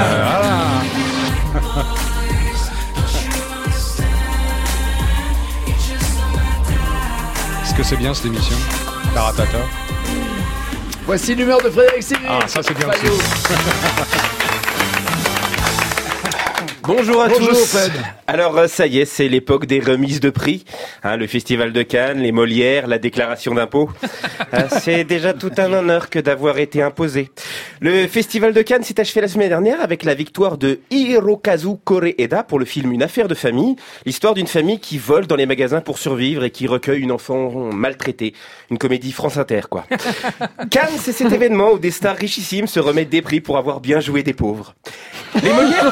Est-ce que c'est bien cette émission Taratata. Voici l'humeur de Frédéric Sivry. Ah, ça c'est bien aussi. Bonjour à Bonjour, tous. Fred. Alors ça y est, c'est l'époque des remises de prix. Le Festival de Cannes, les Molières, la déclaration d'impôts. C'est déjà tout un honneur que d'avoir été imposé. Le Festival de Cannes s'est achevé la semaine dernière avec la victoire de Hirokazu Koreeda pour le film Une affaire de famille. L'histoire d'une famille qui vole dans les magasins pour survivre et qui recueille une enfant maltraitée. Une comédie France Inter, quoi. Cannes, c'est cet événement où des stars richissimes se remettent des prix pour avoir bien joué des pauvres. Les Molières,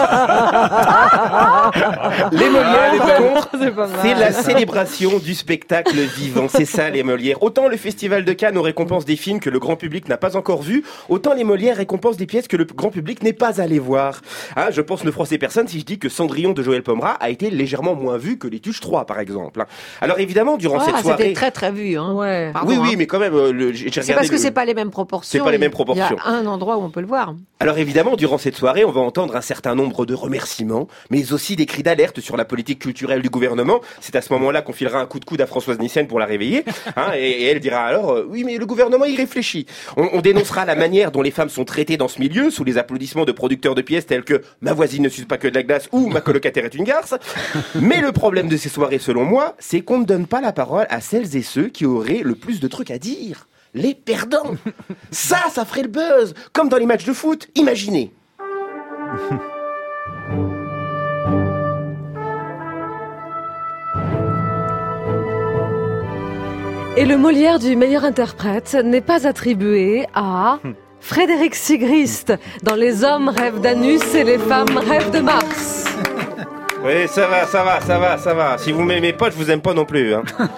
par contre, c'est la célébration du spectacle vivant. C'est ça, les Molières. Autant le Festival de Cannes récompense des films que le grand public n'a pas encore vus, autant les Molières récompensent des pièces que le grand public n'est pas allé voir. Je pense ne froisser personne si je dis que Cendrillon de Joël Pomera a été légèrement moins vu que Les Tuches 3, par exemple. Alors évidemment, durant cette soirée... C'était très très vu. Hein. Ouais. Pardon, oui, mais quand même, j'ai regardé... C'est parce que c'est pas les mêmes proportions. C'est pas les mêmes proportions. Il y a un endroit où on peut le voir. Alors évidemment, durant cette soirée, on va entendre un certain nombre de remerciements, mais aussi des cris d'alerte sur la politique culturelle du gouvernement. C'est à ce moment-là qu'on filera un coup de coude à Françoise Nyssen pour la réveiller. Et elle dira alors, oui, mais le gouvernement y réfléchit. On dénoncera la manière dont les femmes sont traitées dans ce milieu, sous les applaudissements de producteurs de pièces tels que « Ma voisine ne suce pas que de la glace » ou « Ma colocataire est une garce ». Mais le problème de ces soirées, selon moi, c'est qu'on ne donne pas la parole à celles et ceux qui auraient le plus de trucs à dire. Les perdants. Ça ferait le buzz. Comme dans les matchs de foot, imaginez. Et le Molière du meilleur interprète n'est pas attribué à Frédéric Sigrist dans Les hommes rêvent d'Anus et les femmes rêvent de Mars. Oui, ça va. Si vous m'aimez pas, je vous aime pas non plus.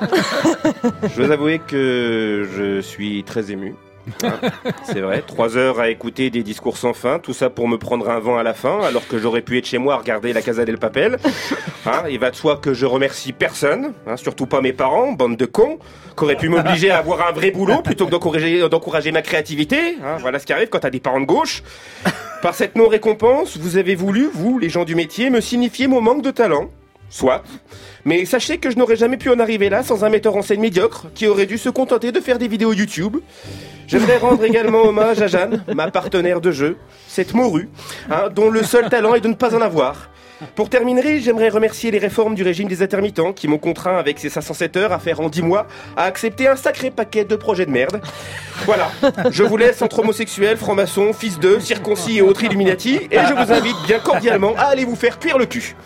Je dois avouer que je suis très ému. C'est vrai, 3 heures à écouter des discours sans fin, tout ça pour me prendre un vent à la fin, alors que j'aurais pu être chez moi à regarder La Casa del Papel. Il va de soi que je remercie personne, surtout pas mes parents, bande de cons, qui auraient pu m'obliger à avoir un vrai boulot plutôt que d'encourager ma créativité. Voilà ce qui arrive quand t'as des parents de gauche. Par cette non-récompense, vous avez voulu, vous, les gens du métier, me signifier mon manque de talent. Soit. Mais sachez que je n'aurais jamais pu en arriver là sans un metteur en scène médiocre qui aurait dû se contenter de faire des vidéos YouTube. J'aimerais rendre également hommage à Jeanne, ma partenaire de jeu, cette morue, dont le seul talent est de ne pas en avoir. Pour terminer, j'aimerais remercier les réformes du régime des intermittents qui m'ont contraint avec ces 507 heures à faire en 10 mois à accepter un sacré paquet de projets de merde. Voilà, je vous laisse entre homosexuels, francs-maçons, fils de, circoncis et autres Illuminati et je vous invite bien cordialement à aller vous faire cuire le cul.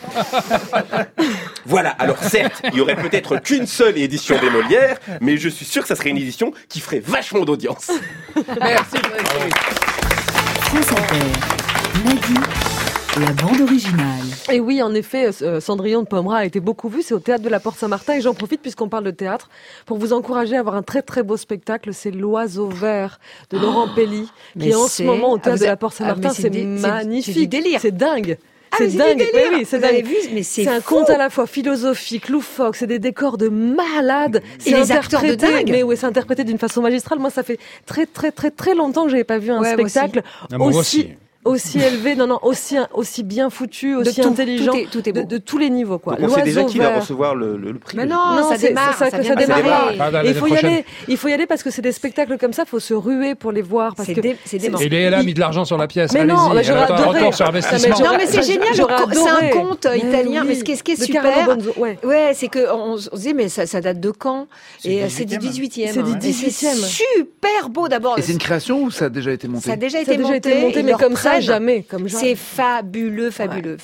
Voilà, alors certes, il y aurait peut-être qu'une seule édition des Molières, mais je suis sûr que ça serait une édition qui ferait vachement d'audience. Merci Frédéric. France Inter, Nagui, la bande originale. Et oui, en effet, Cendrillon de Pomera a été beaucoup vu. C'est au Théâtre de la Porte Saint-Martin. Et j'en profite, puisqu'on parle de théâtre, pour vous encourager à voir un très très beau spectacle. C'est L'Oiseau Vert de Laurent Pelli, qui est en ce moment au Théâtre de la Porte Saint-Martin. C'est magnifique. C'est du délire. C'est dingue. C'est dingue. Oui, c'est Vous dingue. avez vu, mais c'est un fou. conte à la fois philosophique, loufoque, c'est des décors de malades. Et les acteurs de dingue. Mais oui, c'est interprété d'une façon magistrale. Moi, ça fait très très très très longtemps que j'avais pas vu un spectacle aussi élevé, aussi bien foutu, aussi intelligent, tout est beau. de tous les niveaux, quoi. Donc on sait déjà qui va recevoir le prix. Mais non, ça démarre, ça vient de démarrer. Il faut y aller parce que c'est des spectacles comme ça, faut se ruer pour les voir. Parce que et Léa a mis de l'argent sur la pièce. Mais non, allez-y, j'aurais adoré. retour sur investissement. Non, mais c'est génial. C'est un conte italien. Mais ce qui est super, c'est que on se dit, mais ça date de quand? Et c'est du 18e. C'est du 18e. C'est super beau d'abord. Et c'est une création ou ça a déjà été monté? Ça a déjà été monté, mais comme ça, jamais. C'est fabuleux.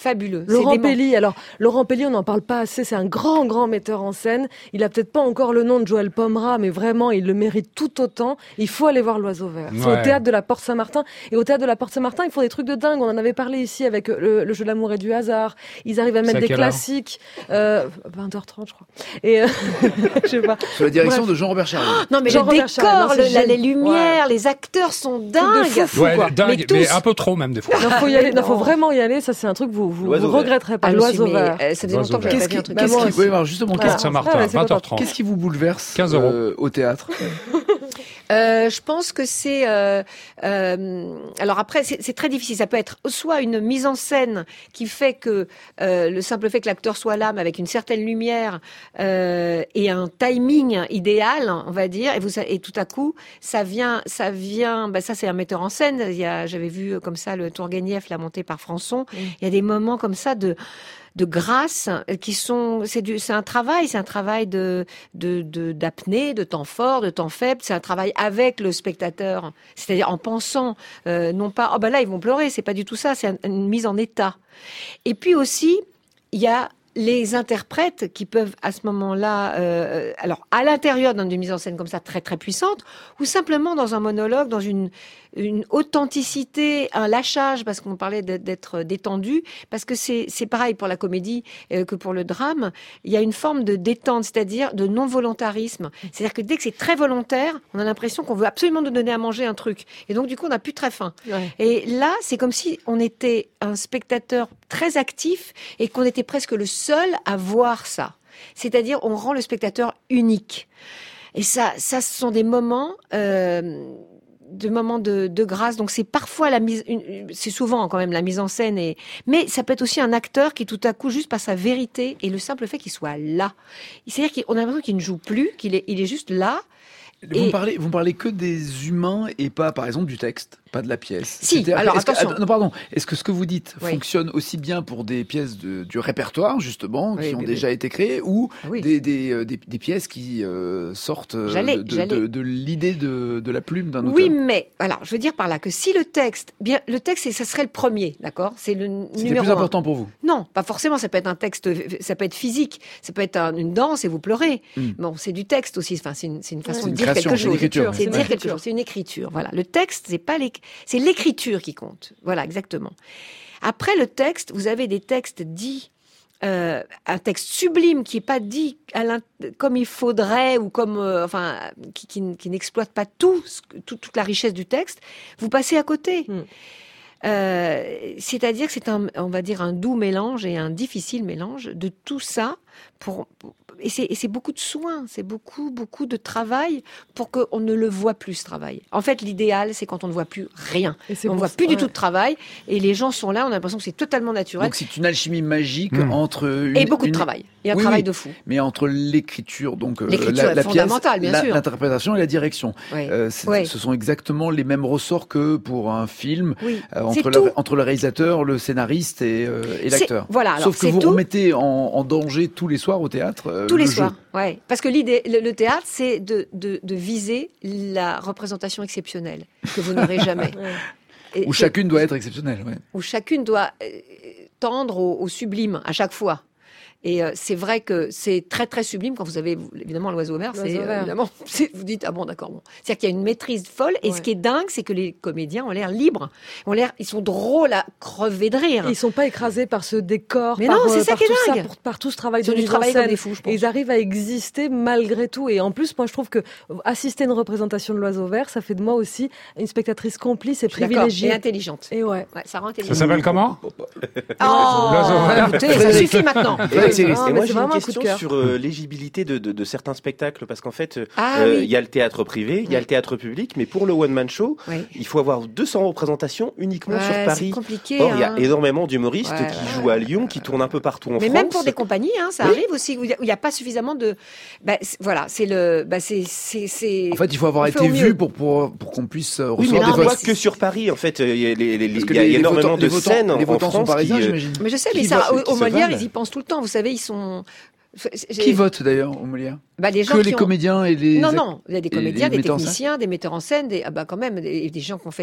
Laurent Pelli, on n'en parle pas assez. C'est un grand metteur en scène. Il a peut-être pas encore le nom de Joël Pomera, mais vraiment, il le mérite tout autant. Il faut aller voir L'Oiseau Vert. C'est au Théâtre de la Porte Saint-Martin. Et au Théâtre de la Porte Saint-Martin, ils font des trucs de dingue. On en avait parlé ici avec le jeu de l'amour et du hasard. Ils arrivent à mettre des classiques. 20h30, je crois. Et je sais pas. Sous la direction de Jean-Robert Charles. Non, mais le décor, les lumières, les acteurs sont dingues. Dingue, mais un peu trop même des fois. Il faut y aller. Il faut vraiment y aller. Ça, c'est un truc vous regretterez pas. L'Oiseau Vert. Ça faisait longtemps que j'avais pas vu un truc. Oui, alors justement, Saint-Martin, 20h30. Qu'est-ce qui vous bouleverse 15 € au théâtre? Je pense que c'est... alors après, c'est très difficile. Ça peut être soit une mise en scène qui fait que le simple fait que l'acteur soit là, mais avec une certaine lumière et un timing idéal, on va dire, et tout à coup, ça vient. Bah ça, c'est un metteur en scène. J'avais vu comme ça le Tourguenieff, la montée par Françon. Il y a des moments comme ça de grâce qui sont c'est un travail d'apnée, de temps fort, de temps faible, c'est un travail avec le spectateur, c'est-à-dire en pensant non pas oh ben là ils vont pleurer, c'est pas du tout ça, c'est une mise en état. Et puis aussi il y a les interprètes qui peuvent à ce moment-là, alors à l'intérieur d'une mise en scène comme ça très très puissante, ou simplement dans un monologue, dans une authenticité, un lâchage, parce qu'on parlait d'être détendu, parce que c'est pareil pour la comédie que pour le drame, il y a une forme de détente, c'est-à-dire de non-volontarisme. C'est-à-dire que dès que c'est très volontaire, on a l'impression qu'on veut absolument nous donner à manger un truc. Et donc du coup, on n'a plus très faim. Ouais. Et là, c'est comme si on était un spectateur très actif et qu'on était presque le seul à voir ça. C'est-à-dire, on rend le spectateur unique. Et ça, ce sont des moments... de grâce, donc c'est parfois c'est souvent quand même la mise en scène, mais ça peut être aussi un acteur qui tout à coup, juste par sa vérité et le simple fait qu'il soit là, c'est-à-dire qu'on a l'impression qu'il ne joue plus, il est juste là. Vous me parlez que des humains et pas, par exemple, du texte, pas de la pièce. Si, alors attention. Est-ce que ce que vous dites fonctionne aussi bien pour des pièces du répertoire, justement, qui ont déjà été créées, ou des pièces qui sortent de l'idée de la plume d'un auteur? Oui, mais, alors, je veux dire par là que si le texte, ça serait le premier, d'accord? C'est le numéro 1. C'est plus important pour vous? Non, pas forcément, ça peut être un texte, ça peut être physique, ça peut être une danse et vous pleurez. Bon, c'est du texte aussi, enfin, c'est une façon de dire quelque chose. C'est dire quelque chose, c'est une écriture. Voilà. Le texte, c'est l'écriture qui compte. Voilà, exactement. Après le texte, vous avez des textes dits, un texte sublime qui est pas dit comme il faudrait ou comme, qui n'exploite pas toute la richesse du texte. Vous passez à côté. C'est-à-dire que c'est on va dire un doux mélange et un difficile mélange de tout ça et c'est beaucoup de soins, c'est beaucoup de travail pour qu'on ne le voit plus, ce travail. En fait, l'idéal, c'est quand on ne voit plus rien. On ne voit plus du tout de travail et les gens sont là, on a l'impression que c'est totalement naturel. Donc c'est une alchimie magique entre et beaucoup de travail. Et un travail de fou. Mais entre l'écriture, donc la fondamentale, bien sûr. L'interprétation et la direction. Ce sont exactement les mêmes ressorts que pour un film, entre le réalisateur, le scénariste et l'acteur. Voilà, sauf que vous remettez en danger tous les soirs au théâtre. Tous les soirs, ouais. Parce que l'idée, le théâtre, c'est de viser la représentation exceptionnelle que vous n'aurez jamais. Où chacune doit être exceptionnelle, ouais. Où chacune doit tendre au sublime à chaque fois. Et c'est vrai que c'est très très sublime quand vous avez évidemment l'oiseau vert. Évidemment, vous dites ah bon d'accord bon. C'est-à-dire qu'il y a une maîtrise folle. Et ce qui est dingue, c'est que les comédiens ont l'air libres, ils sont drôles à crever de rire. Et ils sont pas écrasés par ce décor. Mais non, c'est ça qui est dingue. Par tout ce travail de mise en scène. Comme des fous, je pense. Et ils arrivent à exister malgré tout. Et en plus, moi je trouve que assister à une représentation de l'oiseau vert, ça fait de moi aussi une spectatrice complice et privilégiée et intelligente. Et ça rend intelligente. Ça s'appelle comment? Écoutez, ça suffit maintenant. Et moi j'ai une question sur l'éligibilité de certains spectacles, parce qu'en fait il y a le théâtre privé, il y a le théâtre public, mais pour le one man show il faut avoir 200 représentations uniquement sur Paris. C'est compliqué. Or il y a énormément d'humoristes qui jouent à Lyon, qui tournent un peu partout en France. Mais même pour des compagnies, ça arrive aussi où il n'y a pas suffisamment de. C'est le. En fait, il faut avoir été vu pour qu'on puisse recevoir des votes. Que sur Paris, en fait, il y a énormément de scènes en France. Mais je sais, mais ça, au Molière, ils y pensent tout le temps. Vous savez, ils sont. Qui vote d'ailleurs au Molière? Les gens les comédiens et les non, il y a des comédiens, des techniciens, des metteurs en scène, quand même, des gens qui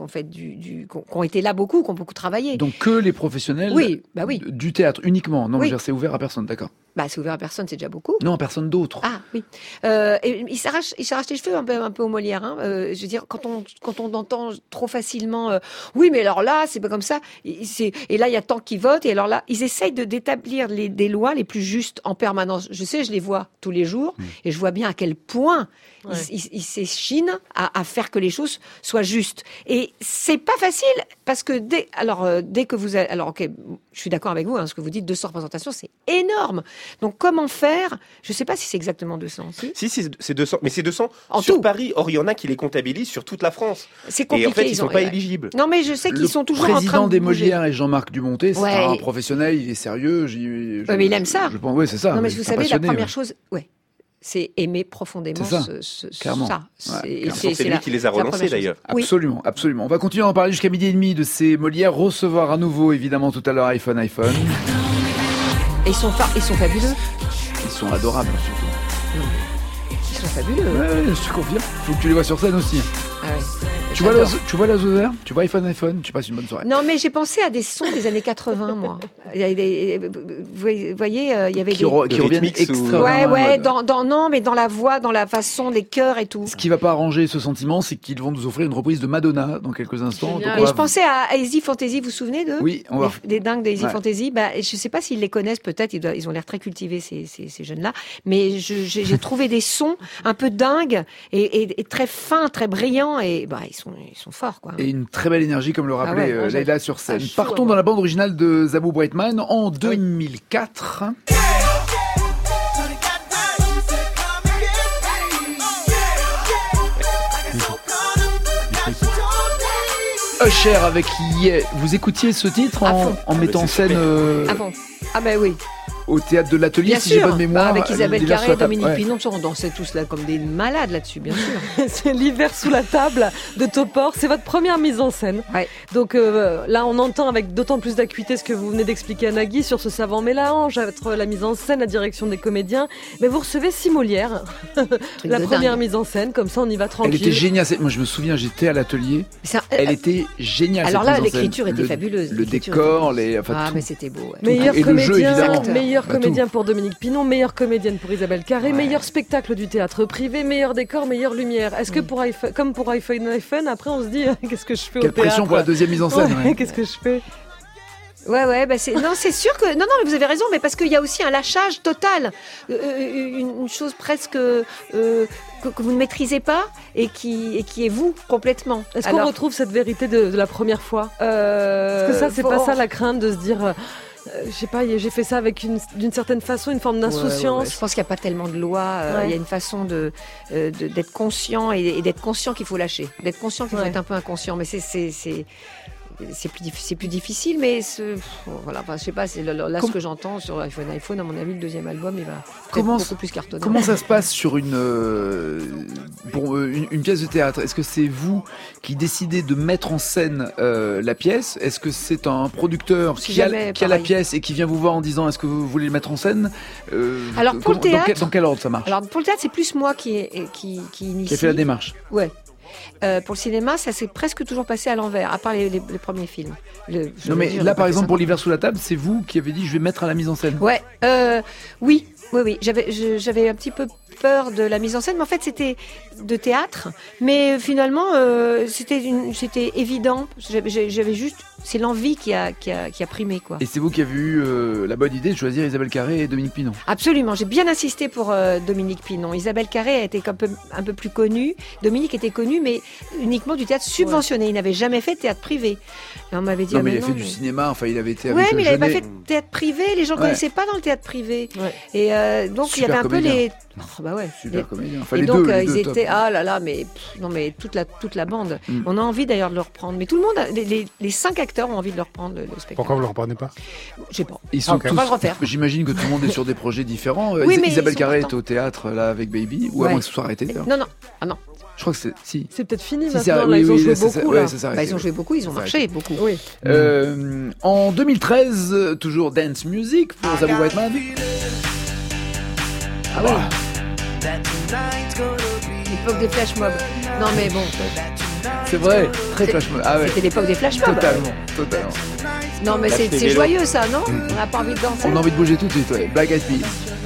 ont été là beaucoup, qui ont beaucoup travaillé. Donc que les professionnels du théâtre uniquement. Non, c'est ouvert à personne, d'accord. C'est ouvert à personne, c'est déjà beaucoup. Non, à personne d'autre. Ah oui. Et il s'arrache les cheveux un peu au Molière. Je veux dire, quand on entend trop facilement, oui, mais alors là, c'est pas comme ça. Et là, il y a tant qui votent. Et alors là, ils essayent d'établir des lois les plus justes en permanence. Je sais, je les vois tous les jours. jours, et je vois bien à quel point il s'échine à faire que les choses soient justes. Et c'est pas facile, parce que dès que vous avez, alors ok, je suis d'accord avec vous, ce que vous dites, 200 représentations, c'est énorme. Donc comment faire? Je sais pas si c'est exactement 200. Si, c'est 200, mais c'est 200 en sur tout. Paris. Or, il y en a qui les comptabilisent sur toute la France. C'est compliqué. Et en fait, ils sont pas éligibles. Non, mais je sais qu'ils sont toujours en train de président des bouger. Molières et Jean-Marc Dumontet, c'est Ouais. un professionnel, il est sérieux. Mais il aime ça. Je pense, oui, c'est ça. Non, mais il vous est savez, la passionné, première ouais. chose, c'est aimer profondément Clairement. ça. Ouais, c'est lui qui les a relancés d'ailleurs. Oui. Absolument, absolument. On va continuer à en parler jusqu'à 12h30 de ces Molières. Recevoir à nouveau, évidemment, tout à l'heure iPhone. Et ils sont fabuleux. Ils sont adorables, surtout. Ils sont fabuleux. Ouais, je te confirme. Faut que tu les vois sur scène aussi. Ah ouais. Tu vois la Zover, tu vois iPhone, tu passes une bonne soirée. Non, mais j'ai pensé à des sons des années 80, moi. Il y a vous voyez, il y avait qui reviennent extrêmement. Ouais, non, mais dans la voix, dans la façon des chœurs et tout. Ce qui va pas arranger ce sentiment, c'est qu'ils vont nous offrir une reprise de Madonna dans quelques instants. Donc Et je pensais à Easy Fantasy, vous vous souvenez d'eux? Oui, on va. Des dingues d'Easy Ouais. Fantasy. Bah, je sais pas s'ils les connaissent, peut-être, ils ont l'air très cultivés, ces jeunes-là. Mais j'ai trouvé des sons un peu dingues et très fins, très brillants, et bah, ils sont forts, quoi. Et une très belle énergie, comme le rappelait ouais, Leïla sur scène. chaud, Partons dans la bande originale de Zabou Breitman en 2004. Usher avec Yeah. Vous écoutiez ce titre en mettant en scène Ah ben oui. au théâtre de l'Atelier, Bien si sûr. j'ai bonne mémoire. Avec Isabelle l'hiver Carré sur et la table. Dominique Ouais. Pinon, on dansait tous là comme des malades là-dessus, bien sûr. C'est l'hiver sous la table de Topor. C'est votre première mise en scène. Ouais. Donc là, on entend avec d'autant plus d'acuité ce que vous venez d'expliquer à Nagui sur ce savant mélange, entre la mise en scène, la direction des comédiens. Mais vous recevez 6 Molières. La de première dingue. mise en scène, comme ça on y va Elle tranquille. était géniale. Moi, je me souviens, j'étais à l'atelier. Elle était géniale. Alors cette là, mise en scène. l'écriture était fabuleuse. Le L'écriture décor, était enfin, Ah, tout. mais c'était beau. ouais. Meilleur Et le jeu, comédien, évidemment. meilleur Bah, comédien pour Dominique Pinon, meilleure comédienne pour Isabelle Carré, meilleur spectacle du théâtre privé, meilleur décor, meilleure lumière. Est-ce que comme pour iPhone, après on se dit qu'est-ce que je fais Quelle au théâtre? pression pour la deuxième mise en scène. Ouais, ouais. Qu'est-ce que je fais? Ouais, bah c'est sûr que non, mais vous avez raison, mais parce qu'il y a aussi un lâchage total, une chose presque que vous ne maîtrisez pas et qui est vous complètement. Est-ce qu'on retrouve cette vérité de la première fois? Parce que ça, c'est pas ça la crainte de se dire. Je sais pas, j'ai fait ça avec d'une certaine façon, une forme d'insouciance. Ouais. Je pense qu'il n'y a pas tellement de loi. Il y a une façon d'être conscient et d'être conscient qu'il faut lâcher. D'être conscient qu'il faut être un peu inconscient. Mais c'est plus difficile, mais voilà. Enfin, je sais pas. C'est là ce que j'entends sur iPhone. À mon avis, le deuxième album, il va beaucoup plus cartonner. Comment ça se passe sur une pièce de théâtre? Est-ce que c'est vous qui décidez de mettre en scène la pièce? Est-ce que c'est un producteur qui a la pièce et qui vient vous voir en disant est-ce que vous voulez le mettre en scène? Alors pour le théâtre, dans quel ordre ça marche? Alors pour le théâtre, c'est plus moi qui initie. Qui a fait la démarche. Ouais. Pour le cinéma, ça s'est presque toujours passé à l'envers, à part les premiers films. Non mais là, par exemple, pour l'hiver sous la table, c'est vous qui avez dit je vais mettre à la mise en scène. Ouais, oui. J'avais un petit peu peur de la mise en scène, mais en fait c'était de théâtre. Mais finalement, c'était évident. J'avais juste, c'est l'envie qui a primé, quoi. Et c'est vous qui avez eu la bonne idée de choisir Isabelle Carré et Dominique Pinon. Absolument, j'ai bien insisté pour Dominique Pinon. Isabelle Carré a été un peu plus connue. Dominique était connu, mais uniquement du théâtre subventionné. Il n'avait jamais fait de théâtre privé. Et on m'avait dit, non, mais il a fait du cinéma. Enfin, il avait été avec mais il n'avait pas Jeunet. fait de théâtre privé. Les gens ne connaissaient pas dans le théâtre privé. Ouais. Et donc il y avait un peu les. Bah ouais. Super comédien. Enfin, Et les donc deux, ils top. étaient mais toute la bande. On a envie d'ailleurs de le reprendre. Mais tout le monde, les 5 acteurs ont envie de le reprendre le spectacle. Pourquoi vous ne le reprenez pas? Je sais pas. Ils sont Ok. tous. On va le refaire. J'imagine que tout le monde est sur des projets différents. Oui, mais Isabelle ils sont Carré est partants. au théâtre là avec Baby ou à moins que ce soit arrêté. d'ailleurs. Non. Ah non. Je crois que c'est si. C'est peut-être fini Si, maintenant. c'est- Là, oui, ils ont oui, joué c'est ça, beaucoup ouais, là. c'est ça, Ils ont joué beaucoup, ils ont marché beaucoup. Oui. En 2013, toujours dance music pour Zabou Breitman. Ah oui. L'époque des flash mobs. Non mais bon, C'est vrai, très flash mob. Ah ouais. c'était l'époque des flash mobs. Totalement. Non mais Lâche tes c'est vélos. joyeux ça, non? On n'a pas envie de danser. On a envie de bouger tout de suite, ouais. Black Eyed Peas.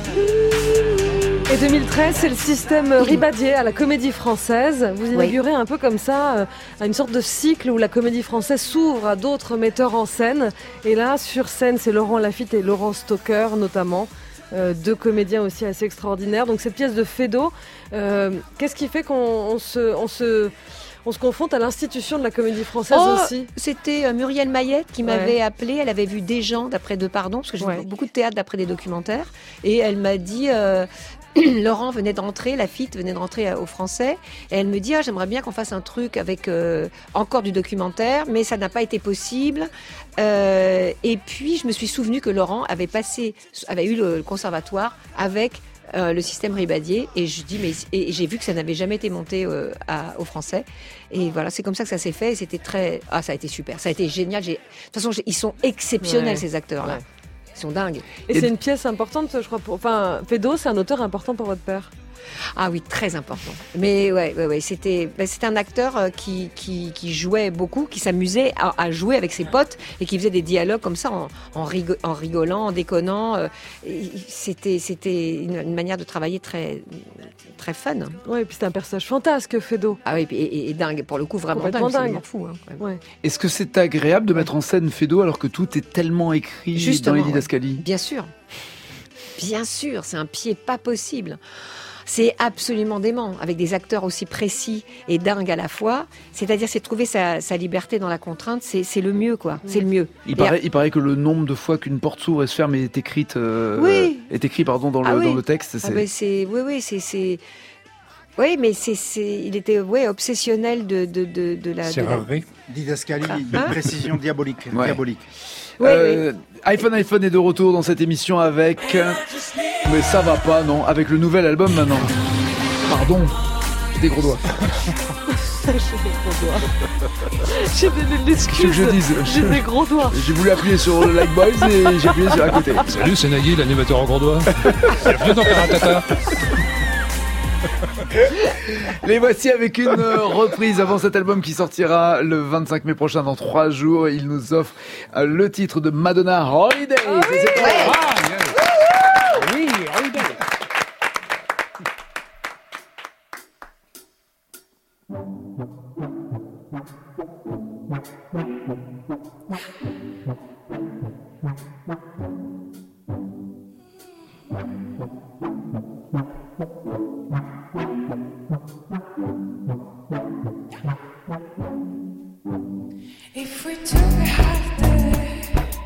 Et 2013, c'est le système Ribadier à la Comédie Française. Vous inaugurez un peu comme ça une sorte de cycle où la Comédie Française s'ouvre à d'autres metteurs en scène. Et là, sur scène, c'est Laurent Lafitte et Laurent Stocker notamment. deux comédiens aussi assez extraordinaires. Donc cette pièce de Feydeau, qu'est-ce qui fait qu'on se confronte à l'institution de la comédie française aussi? C'était Muriel Mayette qui m'avait appelé. Elle avait vu des gens d'après De Pardon, parce que j'ai vu beaucoup de théâtre d'après des documentaires. Et elle m'a dit... Laurent venait de rentrer, Lafitte venait de rentrer au Français, et elle me dit j'aimerais bien qu'on fasse un truc avec encore du documentaire, mais ça n'a pas été possible. Et puis je me suis souvenu que Laurent avait eu le conservatoire avec le système Ribadier, et je dis et j'ai vu que ça n'avait jamais été monté au Français, et voilà, c'est comme ça que ça s'est fait, et c'était ça a été super, ça a été génial. De toute façon, ils sont exceptionnels ces acteurs là. Ils sont dingues. Et c'est une pièce importante, je crois. Feydeau, c'est un auteur important pour votre père. Ah oui, très important. Mais ouais, c'était un acteur qui jouait beaucoup, qui s'amusait à jouer avec ses potes et qui faisait des dialogues comme ça en rigolant, en déconnant. C'était une manière de travailler très très fun. Ouais, et puis c'est un personnage fantasque, Feydeau. Ah oui, et dingue, pour le coup, vraiment dingue. Fou, hein, ouais. Est-ce que c'est agréable de mettre en scène Feydeau alors que tout est tellement écrit dans les didascalies ? Bien sûr, c'est un pied pas possible. C'est absolument dément, avec des acteurs aussi précis et dingues à la fois. C'est-à-dire, c'est trouver sa liberté dans la contrainte, c'est le mieux, quoi. C'est le mieux. Il paraît que le nombre de fois qu'une porte s'ouvre et se ferme est écrit dans le texte. Oui, mais il était obsessionnel de la... Serrerie. Didascalie, de précision diabolique. Ouais. Oui. iPhone est de retour dans cette émission avec... Mais ça va pas, non. Avec le nouvel album maintenant. Pardon. Des gros doigts. J'ai donné l'excuse. J'ai des gros doigts. J'ai voulu appuyer sur le Like Boys et j'ai appuyé sur à côté. Salut, c'est Nagui, l'animateur en gros doigts. Bienvenue dans Karatata. Les voici avec une reprise avant cet album qui sortira le 25 mai prochain, dans 3 jours. Il nous offre le titre de Madonna, Holiday. Oui, Holiday. If we took a holiday,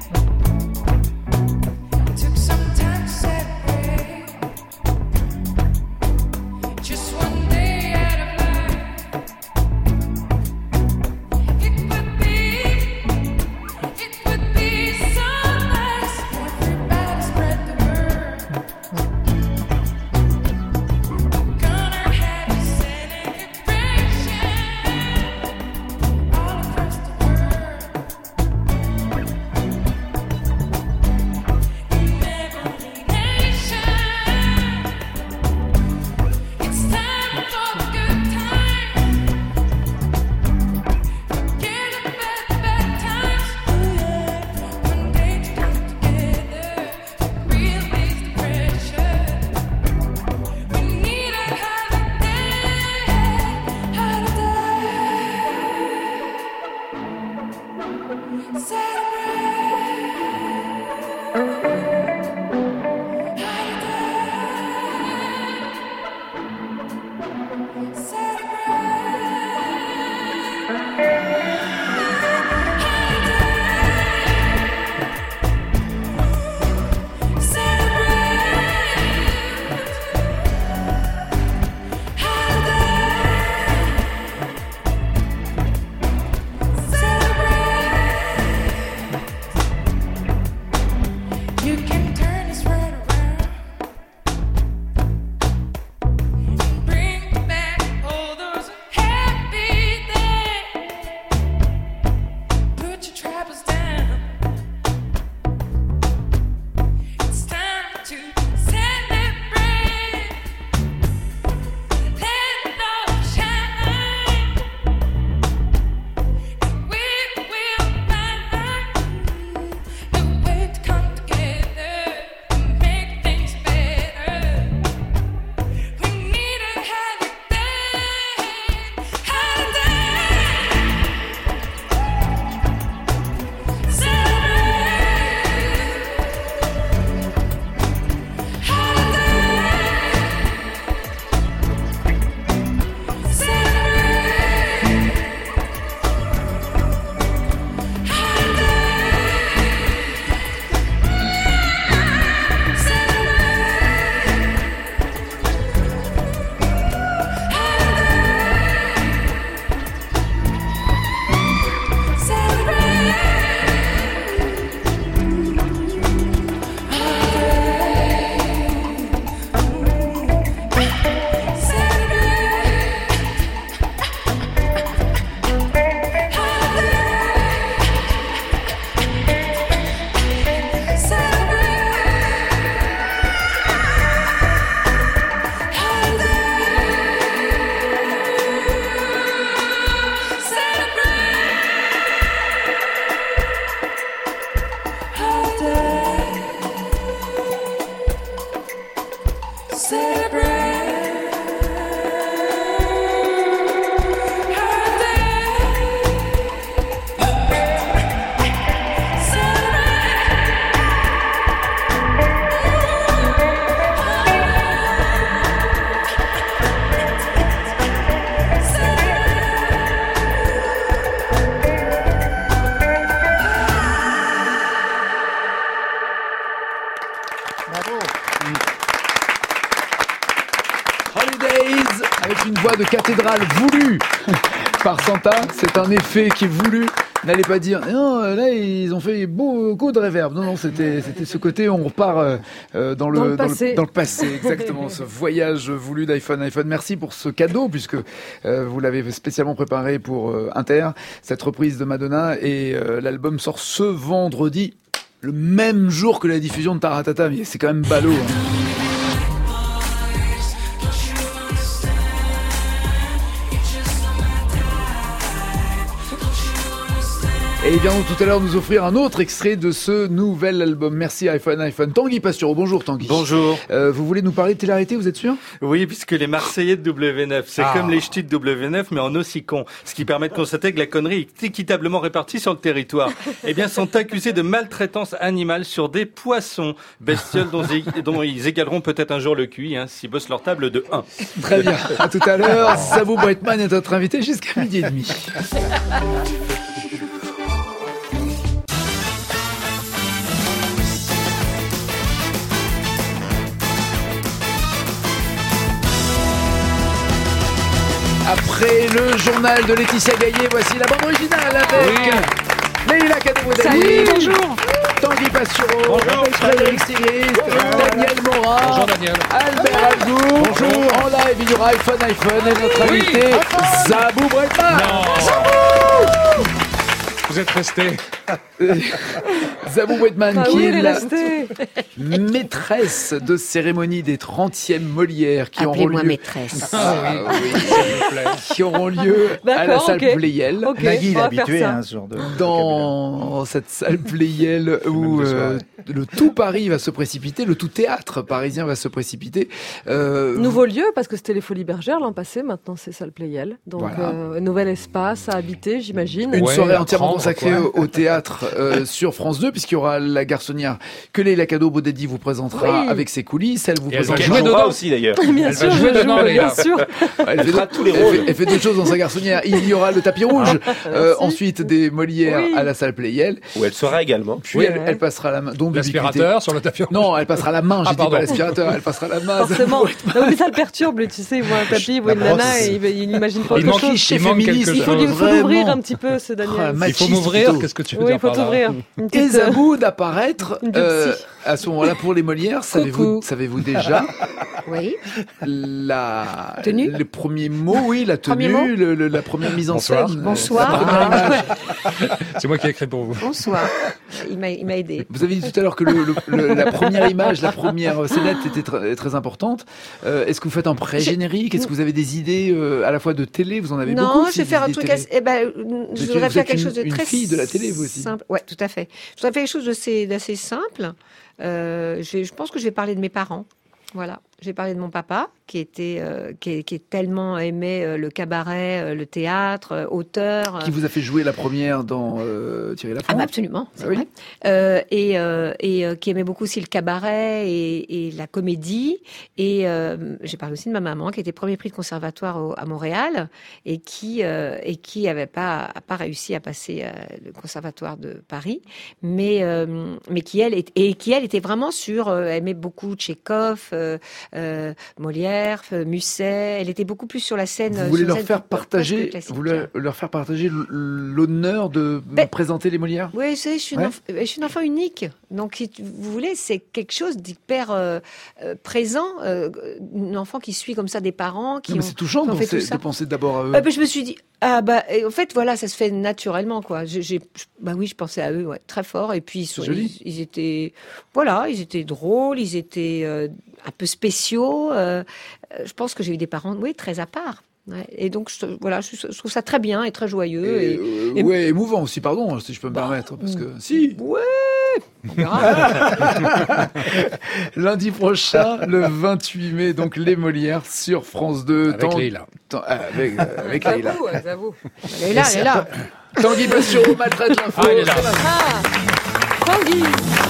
took some time to separate, just one day out of life, it would be so nice. Everybody spread the word. Holidays, avec une voix de cathédrale voulue par Santa. C'est un effet qui est voulu. N'allez pas dire, non, là, ils ont fait beaucoup de réverb. Non, c'était ce côté, on repart dans le passé, exactement. Ce voyage voulu d'iPhone. Merci pour ce cadeau, puisque vous l'avez spécialement préparé pour Inter, cette reprise de Madonna. Et l'album sort ce vendredi, le même jour que la diffusion de Taratata. Mais c'est quand même ballot, hein. Et il vient donc tout à l'heure nous offrir un autre extrait de ce nouvel album. Merci iPhone. Tanguy Pastureau, bonjour Tanguy. Bonjour. Vous voulez nous parler de télé-réalité, vous êtes sûr? Oui, puisque les Marseillais de W9, c'est comme les ch'tis de W9, mais en aussi con. Ce qui permet de constater que la connerie est équitablement répartie sur le territoire. Eh bien, sont accusés de maltraitance animale sur des poissons, bestioles dont ils égaleront peut-être un jour le QI, s'ils bossent leur table de 1. Très bien. À tout à l'heure. Zabou Breitman est notre invité jusqu'à 12h30. Après le journal de Laetitia Gaillet, voici la bande originale avec Leïla Kadouboudali. Salut, bonjour. Tanguy Pastureau, Frédéric Sigrist, Daniel Morin, bonjour Daniel. Albert Algou, bonjour. En live, il y aura iPhone et notre invité Zabou Breitman. Zabou. Vous êtes resté. Zabou Breitman, qui est la maîtresse de cérémonie des 30e Molières qui auront lieu. Maîtresse. Qui auront lieu à la salle Pleyel. Nagui, il est habitué à ce genre de. Dans cette salle Pleyel où le tout Paris va se précipiter, le tout théâtre parisien va se précipiter. Nouveau lieu, parce que c'était les Folies Bergères l'an passé, maintenant c'est salle Pleyel. Donc, nouvel espace à habiter, j'imagine. Une soirée entièrement consacrée au théâtre sur France 2, puisqu'il y aura la garçonnière que Leïla Kadouboudali vous présentera avec ses coulisses. Elle vous présentera. Elle jouera aussi d'ailleurs. Bien sûr, bien sûr. Elle fera tous les rôles. Elle fait deux choses dans sa garçonnière. Il y aura le tapis rouge, ensuite des Molières à la salle Pleyel. Où elle sera également. Puis elle passera la main. Donc l'aspirateur sur le tapis rouge. Non, elle passera la main. J'ai dit pas l'aspirateur. Elle passera la main. Forcément. Non, mais ça le perturbe, tu sais. Il voit un tapis, il voit une nana et il imagine pas autre chose. Il manque quelque chose. Il faut l'ouvrir un petit peu, ce Daniel. Il faut m'ouvrir. Qu'est-ce que tu veux dire par là? Il faut t'ouvrir. Et Zabou d'apparaître à ce moment-là pour les Molières. Savez-vous déjà la tenue, les premiers mots, la tenue, la première mise en scène. Bonsoir. C'est moi qui ai écrit pour vous. Bonsoir. Il m'a aidé. Vous avez dit tout à l'heure que la première image, la première scénette était très importante. Est-ce que vous faites un pré-générique? Est-ce que vous avez des idées à la fois de télé? Vous en avez beaucoup? Non, je vais faire un truc je voudrais faire quelque chose de très fille de la télé, vous aussi. Simple. Ouais, tout à fait. Je voudrais faire quelque chose d'assez simple. Je pense que je vais parler de mes parents. Voilà. J'ai parlé de mon papa, qui tellement aimait le cabaret, le théâtre, auteur. Qui vous a fait jouer la première dans Thierry Lafont. Absolument, c'est vrai. Et qui aimait beaucoup aussi le cabaret et la comédie. Et j'ai parlé aussi de ma maman, qui était premier prix de conservatoire à Montréal et qui avait pas réussi à passer le conservatoire de Paris, mais qui elle était vraiment aimait beaucoup Tchekhov. Molière, Musset, elle était beaucoup plus sur la scène. Vous voulez leur faire partager l'honneur de présenter les Molières? Oui, je suis une enfant unique. Donc, si vous voulez, c'est quelque chose d'hyper présent. Une enfant qui suit comme ça des parents. Mais c'est touchant de penser d'abord à eux. Je me suis dit, en fait, voilà, ça se fait naturellement, quoi. Je pensais à eux, très fort. Et puis, ils étaient drôles, ils étaient un peu spéciaux. Je pense que j'ai eu des parents, très à part. Ouais. Et donc, je trouve ça très bien et très joyeux. Et émouvant aussi, pardon, si je peux me permettre. Parce que, si. Ouais. On verra. Lundi prochain, le 28 mai, donc les Molières sur France 2. Avec Leïla. Avec Leïla. J'avoue. Elle est là. Tanguy Passion maltraite l'info. Ah, il est là. Tanguy.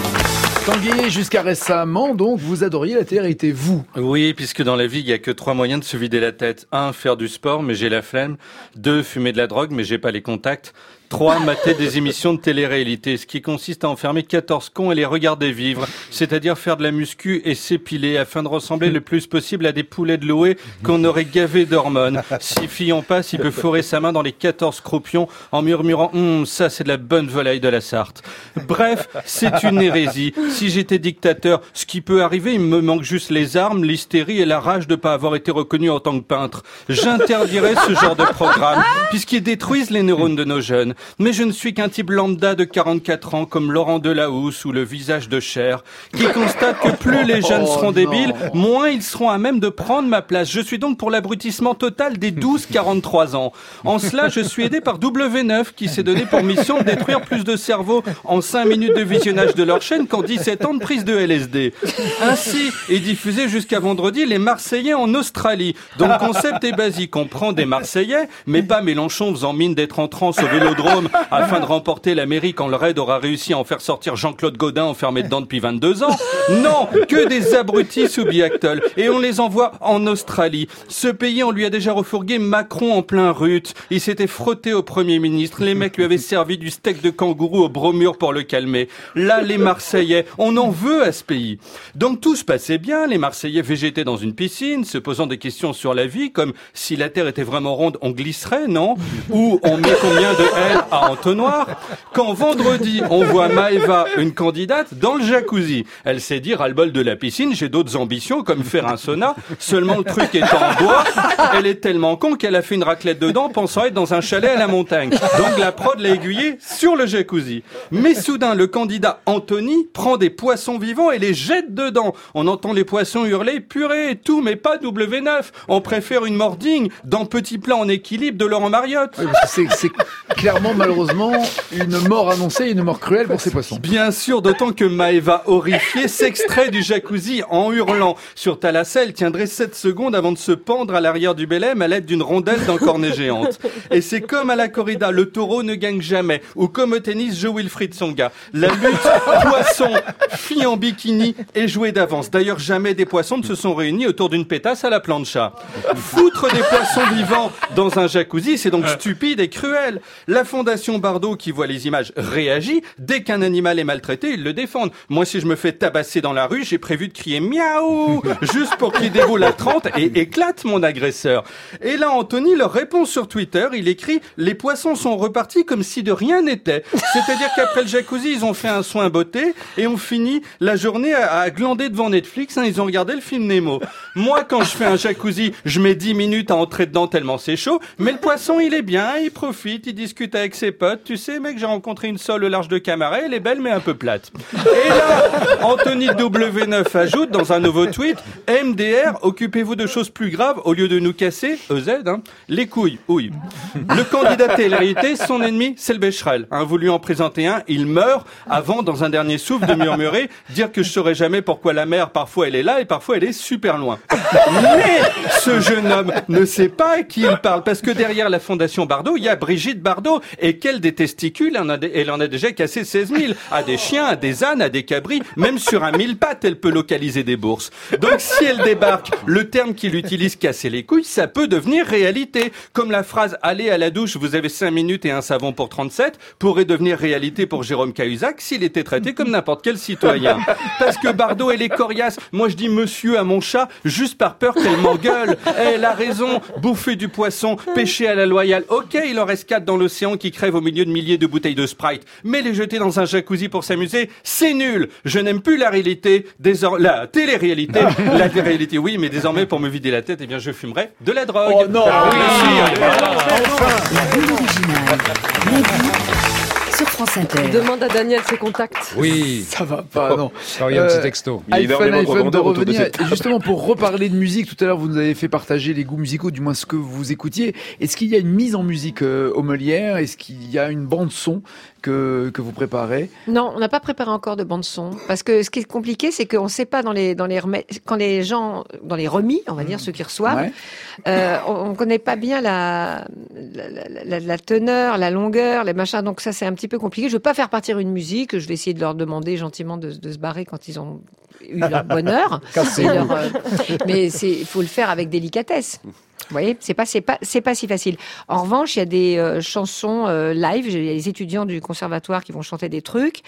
Tanguy, jusqu'à récemment, donc, vous adoriez la télé-réalité, vous. Oui, puisque dans la vie, il y a que 3 moyens de se vider la tête. 1, faire du sport, mais j'ai la flemme. 2, fumer de la drogue, mais j'ai pas les contacts. 3, mater des émissions de télé-réalité, ce qui consiste à enfermer 14 cons et les regarder vivre, c'est-à-dire faire de la muscu et s'épiler afin de ressembler le plus possible à des poulets de Loé qu'on aurait gavés d'hormones. Si Fillon passe, il peut fourrer sa main dans les 14 croupions en murmurant « ça c'est de la bonne volaille de la Sarthe ». Bref, c'est une hérésie. Si j'étais dictateur, ce qui peut arriver, il me manque juste les armes, l'hystérie et la rage de pas avoir été reconnu en tant que peintre. J'interdirais ce genre de programme, puisqu'ils détruisent les neurones de nos jeunes. Mais je ne suis qu'un type lambda de 44 ans comme Laurent Delahousse ou le visage de Cher, qui constate que plus les jeunes seront débiles, moins ils seront à même de prendre ma place. Je suis donc pour l'abrutissement total des 12-43 ans. En cela, je suis aidé par W9 qui s'est donné pour mission de détruire plus de cerveaux en 5 minutes de visionnage de leur chaîne qu'en 17 ans de prise de LSD. Ainsi est diffusé jusqu'à vendredi les Marseillais en Australie, dont le concept est basique. On prend des Marseillais, mais pas Mélenchon faisant mine d'être en transe au Vélodrome afin de remporter la mairie quand le raid aura réussi à en faire sortir Jean-Claude Gaudin enfermé dedans depuis 22 ans. Non, que des abrutis sous Biactol. Et on les envoie en Australie. Ce pays, on lui a déjà refourgué Macron en plein rut. Il s'était frotté au Premier ministre. Les mecs lui avaient servi du steak de kangourou au bromure pour le calmer. Là, les Marseillais, on en veut à ce pays. Donc tout se passait bien. Les Marseillais végétaient dans une piscine, se posant des questions sur la vie, comme si la Terre était vraiment ronde, on glisserait, non? Ou on met combien de L à entonnoir, quand vendredi, on voit Maëva, une candidate, dans le jacuzzi. Elle s'est dit, ras-le-bol de la piscine, j'ai d'autres ambitions, comme faire un sauna, seulement le truc est en bois, elle est tellement con qu'elle a fait une raclette dedans, pensant être dans un chalet à la montagne. Donc la prod l'a aiguillée sur le jacuzzi. Mais soudain, le candidat Anthony prend des poissons vivants et les jette dedans. On entend les poissons hurler, purée et tout, mais pas W9. On préfère une mort digne dans Petit Plat en équilibre de Laurent Mariotte. Oui, c'est clairement, malheureusement, une mort annoncée, une mort cruelle pour ces poissons. Bien sûr, d'autant que Maëva, horrifiée, s'extrait du jacuzzi en hurlant. Sur Thalassa, elle tiendrait 7 secondes avant de se pendre à l'arrière du Belém à l'aide d'une rondelle d'un cornet géante. Et c'est comme à la corrida, le taureau ne gagne jamais. Ou comme au tennis, Joe Wilfried Tsonga. La lutte poisson, fille en bikini est jouée d'avance. D'ailleurs, jamais des poissons ne se sont réunis autour d'une pétasse à la plancha. Foutre des poissons vivants dans un jacuzzi, c'est donc stupide et cruel. La Fondation Bardot, qui voit les images, réagit. Dès qu'un animal est maltraité, ils le défendent. Moi, si je me fais tabasser dans la rue, j'ai prévu de crier miaou, juste pour qu'il déroule à 30 et éclate mon agresseur. Et là, Anthony leur répond sur Twitter. Il écrit « Les poissons sont repartis comme si de rien n'était. » C'est-à-dire qu'après le jacuzzi, ils ont fait un soin beauté et ont fini la journée à glander devant Netflix. Ils ont regardé le film Nemo. Moi, quand je fais un jacuzzi, je mets 10 minutes à entrer dedans tellement c'est chaud. Mais le poisson, il est bien, il profite, il discute avec ses potes. Tu sais, mec, j'ai rencontré une sole au large de Camaret. Elle est belle, mais un peu plate. Et là, Anthony W9 ajoute dans un nouveau tweet « MDR, occupez-vous de choses plus graves au lieu de nous casser, EZ, les couilles, ouille. » Le candidat télé-réalité, son ennemi, c'est le Becherel. Vous lui en présentez un, il meurt avant, dans un dernier souffle, de murmurer, dire que je saurais jamais pourquoi la mer, parfois elle est là et parfois elle est super loin. Mais ce jeune homme ne sait pas à qui il parle, parce que derrière la Fondation Bardot, il y a Brigitte Bardot. Et qu'elle des testicules, elle en a déjà cassé 16 000. À des chiens, à des ânes, à des cabris, même sur un 1000 pattes, elle peut localiser des bourses. Donc si elle débarque, le terme qu'il utilise, casser les couilles, ça peut devenir réalité. Comme la phrase « Allez à la douche, vous avez 5 minutes et un savon pour 37 » pourrait devenir réalité pour Jérôme Cahuzac s'il était traité comme n'importe quel citoyen. Parce que Bardot, elle est coriace. Moi, je dis monsieur à mon chat, juste par peur qu'elle m'engueule. Elle a raison. Bouffer du poisson, pêcher à la loyale. Ok, il en reste 4 dans l'océan qui crèvent au milieu de milliers de bouteilles de Sprite. Mais les jeter dans un jacuzzi pour s'amuser, c'est nul. Je n'aime plus la réalité, la télé-réalité. La télé-réalité, oui, mais désormais, pour me vider la tête, eh bien, je fumerai de la drogue. Oh non! Ah, oui, La bande originale. Nagui sur France Inter. Demande à Daniel ses contacts. Oui. Ça va pas, non. Il y a un petit texto. Il y a énormément de iPhone de commentaires autour de revenir. cette- Et justement, pour reparler de musique, tout à l'heure, vous nous avez fait partager les goûts musicaux, du moins ce que vous écoutiez. Est-ce qu'il y a une mise en musique aux Molières? Est-ce qu'il y a une bande son que vous préparez. Non, on n'a pas préparé encore de bande son parce que ce qui est compliqué, c'est qu'on ne sait pas quand les gens dans les remis, on va dire ceux qui reçoivent, on connaît pas bien la teneur, la longueur, les machins. Donc ça, c'est un petit peu compliqué. Je veux pas faire partir une musique. Je vais essayer de leur demander gentiment de se barrer quand ils ont eu leur bonheur. Mais il faut le faire avec délicatesse. Vous voyez, c'est pas si facile. En revanche, il y a des chansons live. Il y a les étudiants du conservatoire qui vont chanter des trucs.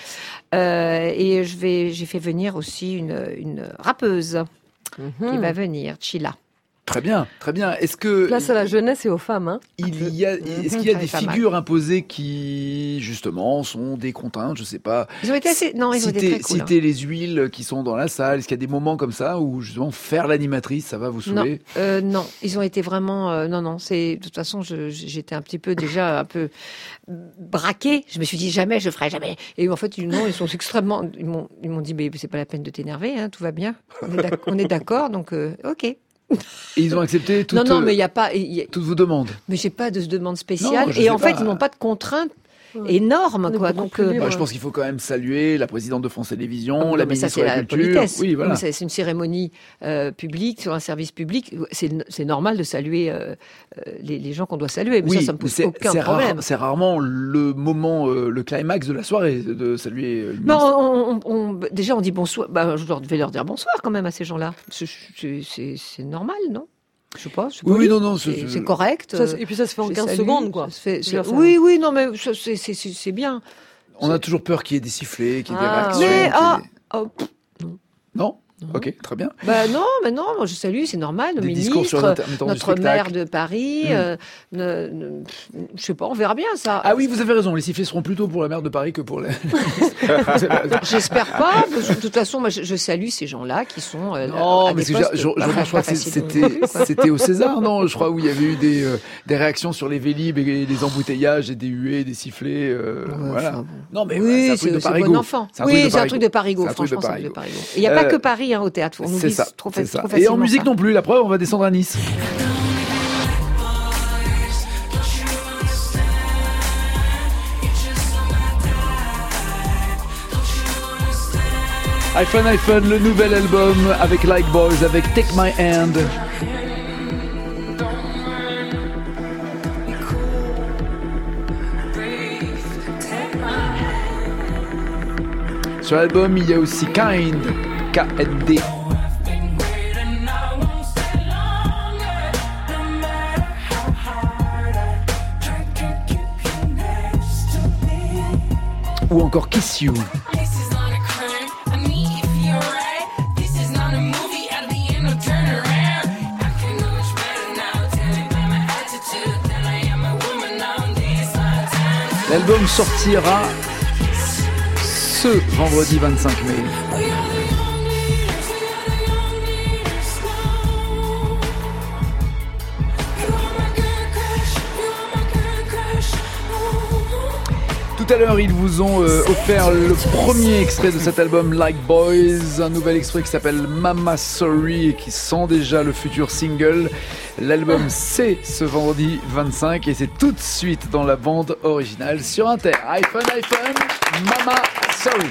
Et j'ai fait venir aussi une rappeuse qui va venir, Chila. Très bien, très bien. Est-ce que place à la jeunesse et aux femmes, hein. Est-ce qu'il y a des figures imposées qui justement sont des contraintes, je sais pas. Ils ont été assez, non, ils ont été très cool. Citer les huiles qui sont dans la salle. Est-ce qu'il y a des moments comme ça où justement faire l'animatrice, ça va vous saouler? Non, ils ont été vraiment, non. C'est de toute façon, j'étais un petit peu déjà braquée. Je me suis dit jamais, je ferai jamais. Et en fait, non, ils sont extrêmement. Ils m'ont dit, mais c'est pas la peine de t'énerver, hein, tout va bien. On est d'accord, donc ok. Et ils ont accepté toutes, mais il y a pas toutes vos demandes. Mais j'ai pas de demande spéciale. Et en fait, ils n'ont pas de contraintes énorme, quoi. Donc, je pense qu'il faut quand même saluer la présidente de France Télévisions, la ministre de la Culture. Politesse. Oui, voilà. C'est une cérémonie publique sur un service public. C'est normal de saluer les gens qu'on doit saluer. Mais ça me pose aucun problème. C'est rarement le moment, le climax de la soirée de saluer. Non, déjà on dit bonsoir. Je vais leur dire bonsoir quand même à ces gens-là. C'est normal, non? Je sais pas. Oui, non, c'est correct. Et puis ça se fait en 15 secondes, quoi. Oui, non, mais c'est bien. On a toujours peur qu'il y ait des sifflets, qu'il y ait des réactions. Non. Ok, très bien. Non, je salue, c'est normal. Le ministre, notre maire de Paris, je sais pas, on verra bien ça. Ah oui, vous avez raison, les sifflets seront plutôt pour la maire de Paris que pour les... J'espère pas, de toute façon, moi, je salue ces gens-là qui sont non, mais je crois que c'était au César, non? Je crois où il y avait eu des réactions sur les Vélib et les embouteillages et des huées, des sifflets, voilà. Non, mais oui, c'est bon enfant. Oui, c'est un truc de Parigo, franchement, c'est un truc de Parigo. Il n'y a pas que Paris au théâtre, on oublie trop facilement. Et en musique non plus, la preuve, on va descendre à Nice. iPhone, le nouvel album avec Like Boys, avec Take My Hand. Sur l'album, il y a aussi Kind, K-N-D. Ou encore Kiss You. L'album sortira ce vendredi 25 mai. Tout à l'heure, ils vous ont offert le premier extrait de cet album Like Boys, un nouvel extrait qui s'appelle Mama Sorry et qui sent déjà le futur single. L'album c'est ce vendredi 25 et c'est tout de suite dans la bande originale sur Inter. iPhone, Mama Sorry.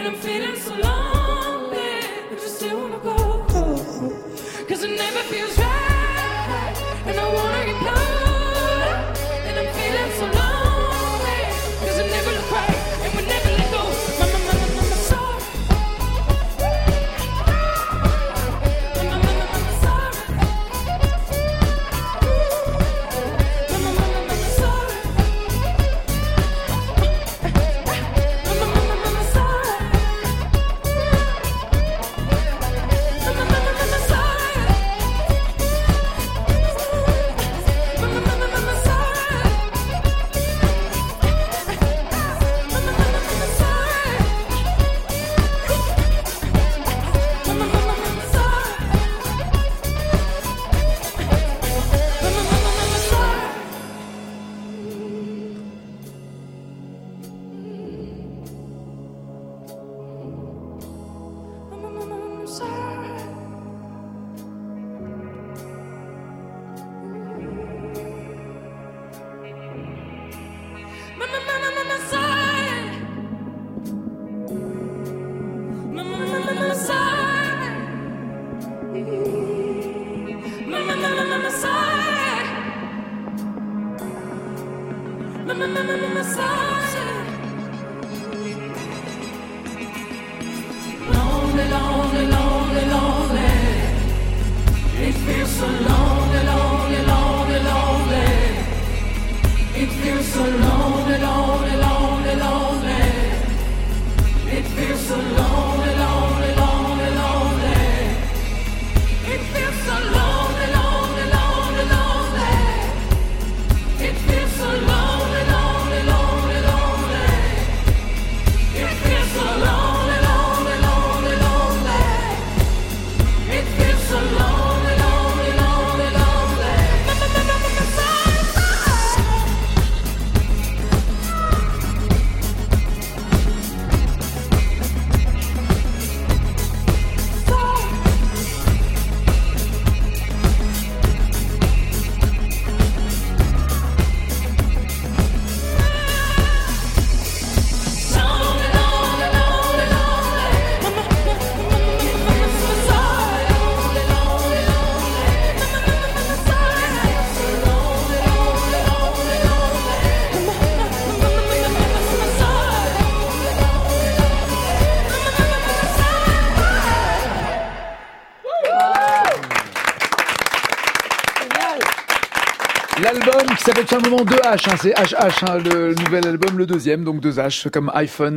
And I'm feeling so lonely, but you still wanna go. 'Cause it never feels right, and I wanna get close. And I'm feeling so lonely, 'cause it never look right, and we never let go. Mama, sorry. Mama, sorry. Mama, sorry. Lonely, lonely, lonely, lonely. It feels so lonely, lonely, lonely, lonely. It feels so lonely, lonely, lonely, lonely. It feels so lonely, lonely, lonely, lonely. It feels so lonely, lonely, lonely, lonely. It feels so lonely, lonely, lonely, lonely. It feels so lonely, lonely, lonely, lonely. It feels so lonely, lonely, lonely, lonely. L'album qui s'appelle tout simplement 2H, hein, c'est HH, hein, le nouvel album, le deuxième, donc 2H, comme iPhone,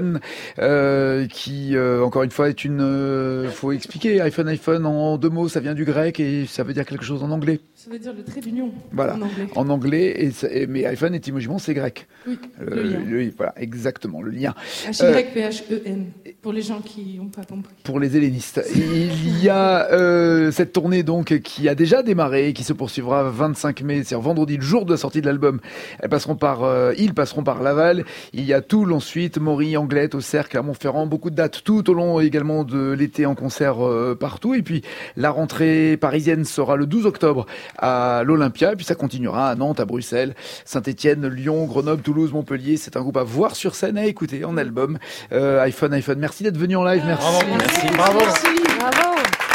qui encore une fois est une... faut expliquer, iPhone, en deux mots, ça vient du grec et ça veut dire quelque chose en anglais. Ça veut dire le trait d'union. Voilà, En anglais. mais iPhone étymologiquement c'est grec. Oui, le lien. Voilà, exactement, le lien. H-Y-P-H-E-N, pour les gens qui n'ont pas compris. Pour les hellénistes. Il y a cette tournée donc qui a déjà démarré, qui se poursuivra 25 mai, c'est vendredi, le jour de la sortie de l'album. Ils passeront par Laval. Il y a Toul ensuite, Maury, Anglette, Auxerre, Clermont-Ferrand, beaucoup de dates tout au long également de l'été en concert partout. Et puis la rentrée parisienne sera le 12 octobre à l'Olympia. Et puis ça continuera à Nantes, à Bruxelles, Saint-Étienne, Lyon, Grenoble, Toulouse, Montpellier. C'est un groupe à voir sur scène, à écouter en album. iPhone. Merci d'être venu en live. Merci. Bravo. Bravo.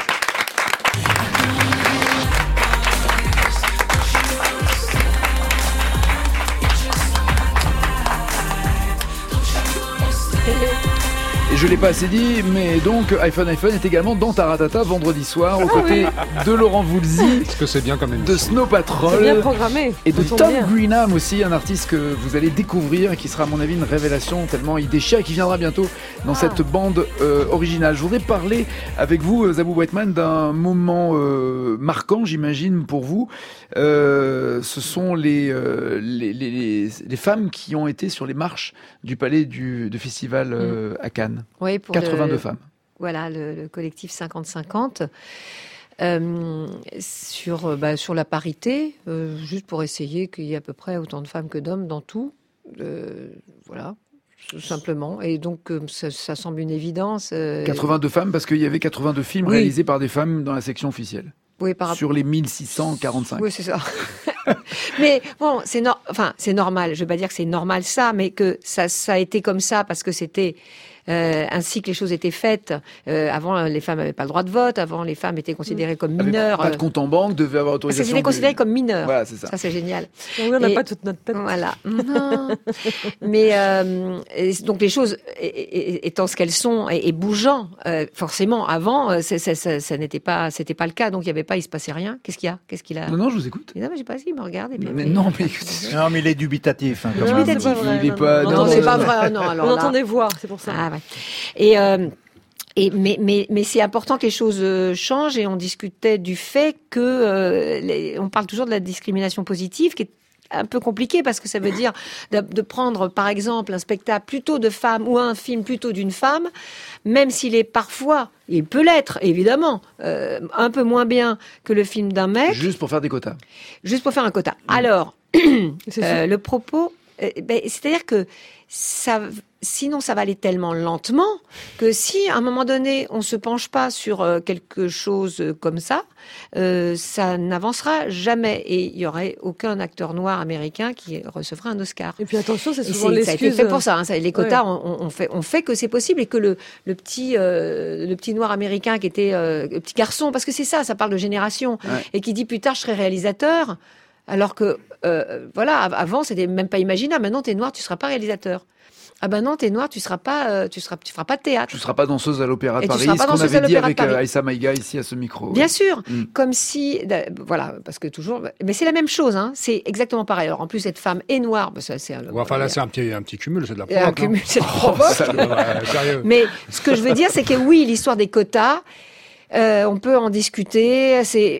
Et je l'ai pas assez dit, mais donc iPhone est également dans Taratata vendredi soir aux côtés de Laurent Voulzy. Est-ce que c'est bien comme de Snow Patrol. C'est bien programmé. Et de Tom Greenham aussi, un artiste que vous allez découvrir et qui sera à mon avis une révélation tellement il déchire et qui viendra bientôt dans cette bande originale. Je voudrais parler avec vous, Zabou Whiteman, d'un moment marquant, j'imagine, pour vous. Ce sont les femmes qui ont été sur les marches du palais du festival à Cannes. Oui, pour 82 femmes. Voilà, le collectif 50-50. Sur la parité, juste pour essayer qu'il y ait à peu près autant de femmes que d'hommes dans tout. Voilà, tout simplement. Et donc, ça semble une évidence. 82 femmes, parce qu'il y avait 82 films réalisés par des femmes dans la section officielle. Oui, sur les 1645. Oui, c'est ça. Mais bon, c'est normal. Je vais pas dire que c'est normal ça, mais que ça a été comme ça parce que c'était ainsi que les choses étaient faites. Avant, les femmes n'avaient pas le droit de vote. Avant, les femmes étaient considérées comme mineures. Pas de compte en banque, devaient avoir Parce autorisation. qu'elles étaient considérées comme mineures. Voilà, c'est ça. Ça, c'est génial. Oui, on n'a Et- pas toute notre tête. Voilà. Non. Mais et donc les choses étant ce qu'elles sont et bougeant, forcément avant, ça n'était pas, c'était pas le cas. Donc il se passait rien. Qu'est-ce qu'il y a? Qu'est-ce qu'il a? Non, je vous écoute. Non, mais j'ai pas dit, il me regarde. Et puis Mais après- non, mais Non, mais il est dubitatif. Hein, Non, quand même. c'est pas vrai, il est non, pas. non, c'est pas vrai. Non, alors On là- entend des voix, c'est pour ça. Ah ouais. Mais c'est important que les choses changent et on discutait du fait que on parle toujours de la discrimination positive qui est un peu compliqué parce que ça veut dire de prendre par exemple un spectacle plutôt de femmes ou un film plutôt d'une femme, même s'il est parfois, il peut l'être évidemment, un peu moins bien que le film d'un mec. Juste pour faire des quotas. Juste pour faire un quota. Alors, le propos, c'est-à-dire que sinon ça va aller tellement lentement que si à un moment donné on se penche pas sur quelque chose comme ça n'avancera jamais et il y aurait aucun acteur noir américain qui recevra un Oscar. Et puis attention, c'est Et souvent ça a été l'excuse. fait pour ça. Les quotas, Ouais. on fait que c'est possible et que le petit noir américain qui était le petit garçon, parce que c'est ça parle de génération, et qui dit plus tard je serai réalisateur. Alors que, voilà, avant, c'était même pas imaginable. Maintenant, t'es noir, tu seras pas réalisateur. Ah ben non, t'es noir, tu feras pas de théâtre. Tu seras pas danseuse à l'Opéra de Et tu Paris, seras pas ce qu'on danseuse à avait dit l'Opéra de avec Paris. Aïssa Maïga ici à ce micro. Bien sûr, Mm. comme si, voilà, parce que toujours, mais c'est la même chose, hein. C'est exactement pareil. Alors en plus, être femme et noire, bah, ça, c'est Ouais, enfin là, c'est un petit cumul, c'est de la un provoque. cumul, non c'est de provoque. Ouais, sérieux. Mais ce que je veux dire, c'est que oui, l'histoire des quotas, on peut en discuter. C'est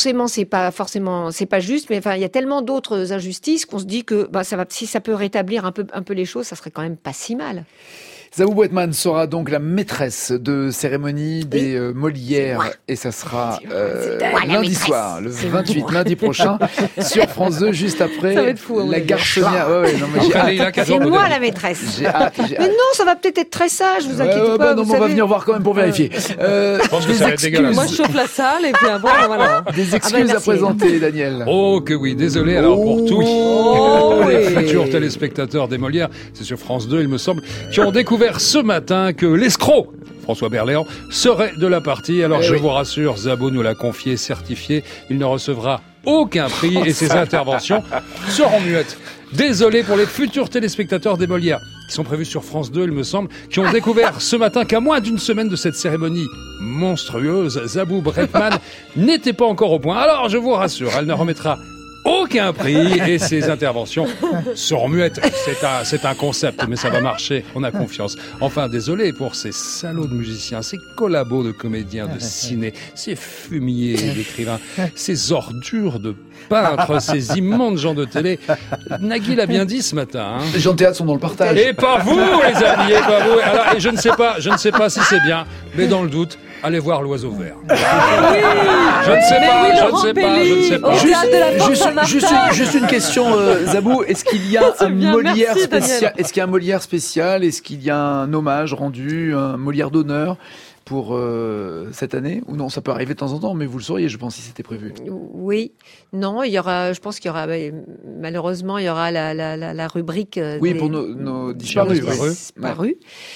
pas juste, mais enfin, il y a tellement d'autres injustices qu'on se dit que si ça peut rétablir un peu les choses, ça serait quand même pas si mal. Zabou Bretman sera donc la maîtresse de cérémonie des Molières et ça sera moi, la lundi maîtresse. soir, le C'est 28, moi. lundi prochain, sur France 2, juste après Ça va être fou, à mon la avis. garçonnière. Ouais, non, mais j'ai hâte. C'est moi la maîtresse. J'ai hâte. Mais non, ça va peut-être être très sage, vous inquiétez Ouais, pas. non, vous mais on va savez. venir voir quand même pour vérifier. Je pense que ça va être dégueulasse. Moi, je chauffe la salle et puis après, voilà. Des excuses à merci. présenter, Daniel. Oh que oui, désolé alors pour tous les futurs téléspectateurs des Molières, c'est sur France 2 il me semble, qui ont découvert ce matin que l'escroc François Berléand serait de la partie. Alors je vous rassure, Zabou nous l'a confié, certifié, il ne recevra aucun prix et ses interventions seront muettes. Désolé pour les futurs téléspectateurs des Molières qui sont prévus sur France 2, il me semble, qui ont découvert ce matin qu'à moins d'une semaine de cette cérémonie monstrueuse, Zabou Bretman n'était pas encore au point. Alors je vous rassure, elle ne remettra aucun prix et ses interventions seront muettes. C'est un concept, mais ça va marcher. On a confiance. Enfin, désolé pour ces salauds de musiciens, ces collabos de comédiens de ciné, ces fumiers d'écrivains, ces ordures de peintres, ces immondes gens de télé. Nagui l'a bien dit ce matin. Hein. Les gens de théâtre sont dans le partage. Et pas vous, les amis, et pas vous. Alors, et je ne sais pas si c'est bien, mais dans le doute, allez voir l'oiseau vert. Je ne sais pas. Juste une question, Zabou. Est-ce qu'il y a un Molière spécial? Est-ce qu'il y a un Molière spécial? Est-ce qu'il y a un hommage rendu, un Molière d'honneur pour cette année? Ou non, ça peut arriver de temps en temps, mais vous le sauriez, je pense, si c'était prévu. Oui, non, je pense qu'il y aura, malheureusement, il y aura la rubrique. Oui, pour nos disparus. Disparus.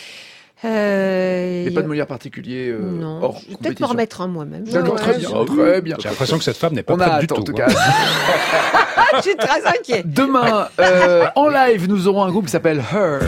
Mais pas de Molière particulier non. hors Je vais peut-être compétition. me remettre un moi-même. D'accord, très bien, très bien. J'ai l'impression que cette femme n'est pas On a prête du hâte, en tout. tout hein. cas. Je suis très inquiet. Demain, en live, nous aurons un groupe qui s'appelle Her.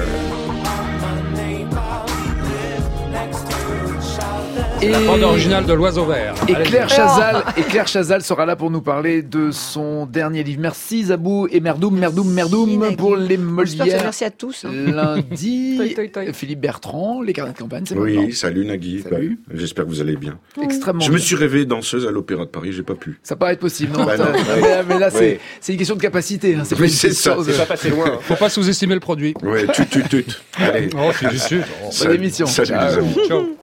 La bande originale de l'Oiseau Vert. Et Allez-y. Claire Chazal sera là pour nous parler de son dernier livre. Merci Zabou et Merdoum pour les Molières. Merci à tous. Lundi, Toi, toi. Philippe Bertrand, les carnets de campagne, c'est maintenant. Oui, salut Nagui. Salut. Bah, j'espère que vous allez bien. Extrêmement Je me bien. suis rêvé danseuse à l'Opéra de Paris, j'ai pas pu. Ça paraît être possible, non? Bah non. Mais là, Oui. c'est une question de capacité. Hein. C'est pas Oui, une c'est question ça, de- c'est pas passé loin. Faut pas sous-estimer le produit. Ouais, tut. Allez. Oh, je suis déçu. Bonne émission. Salut Ciao. les amis. Ciao.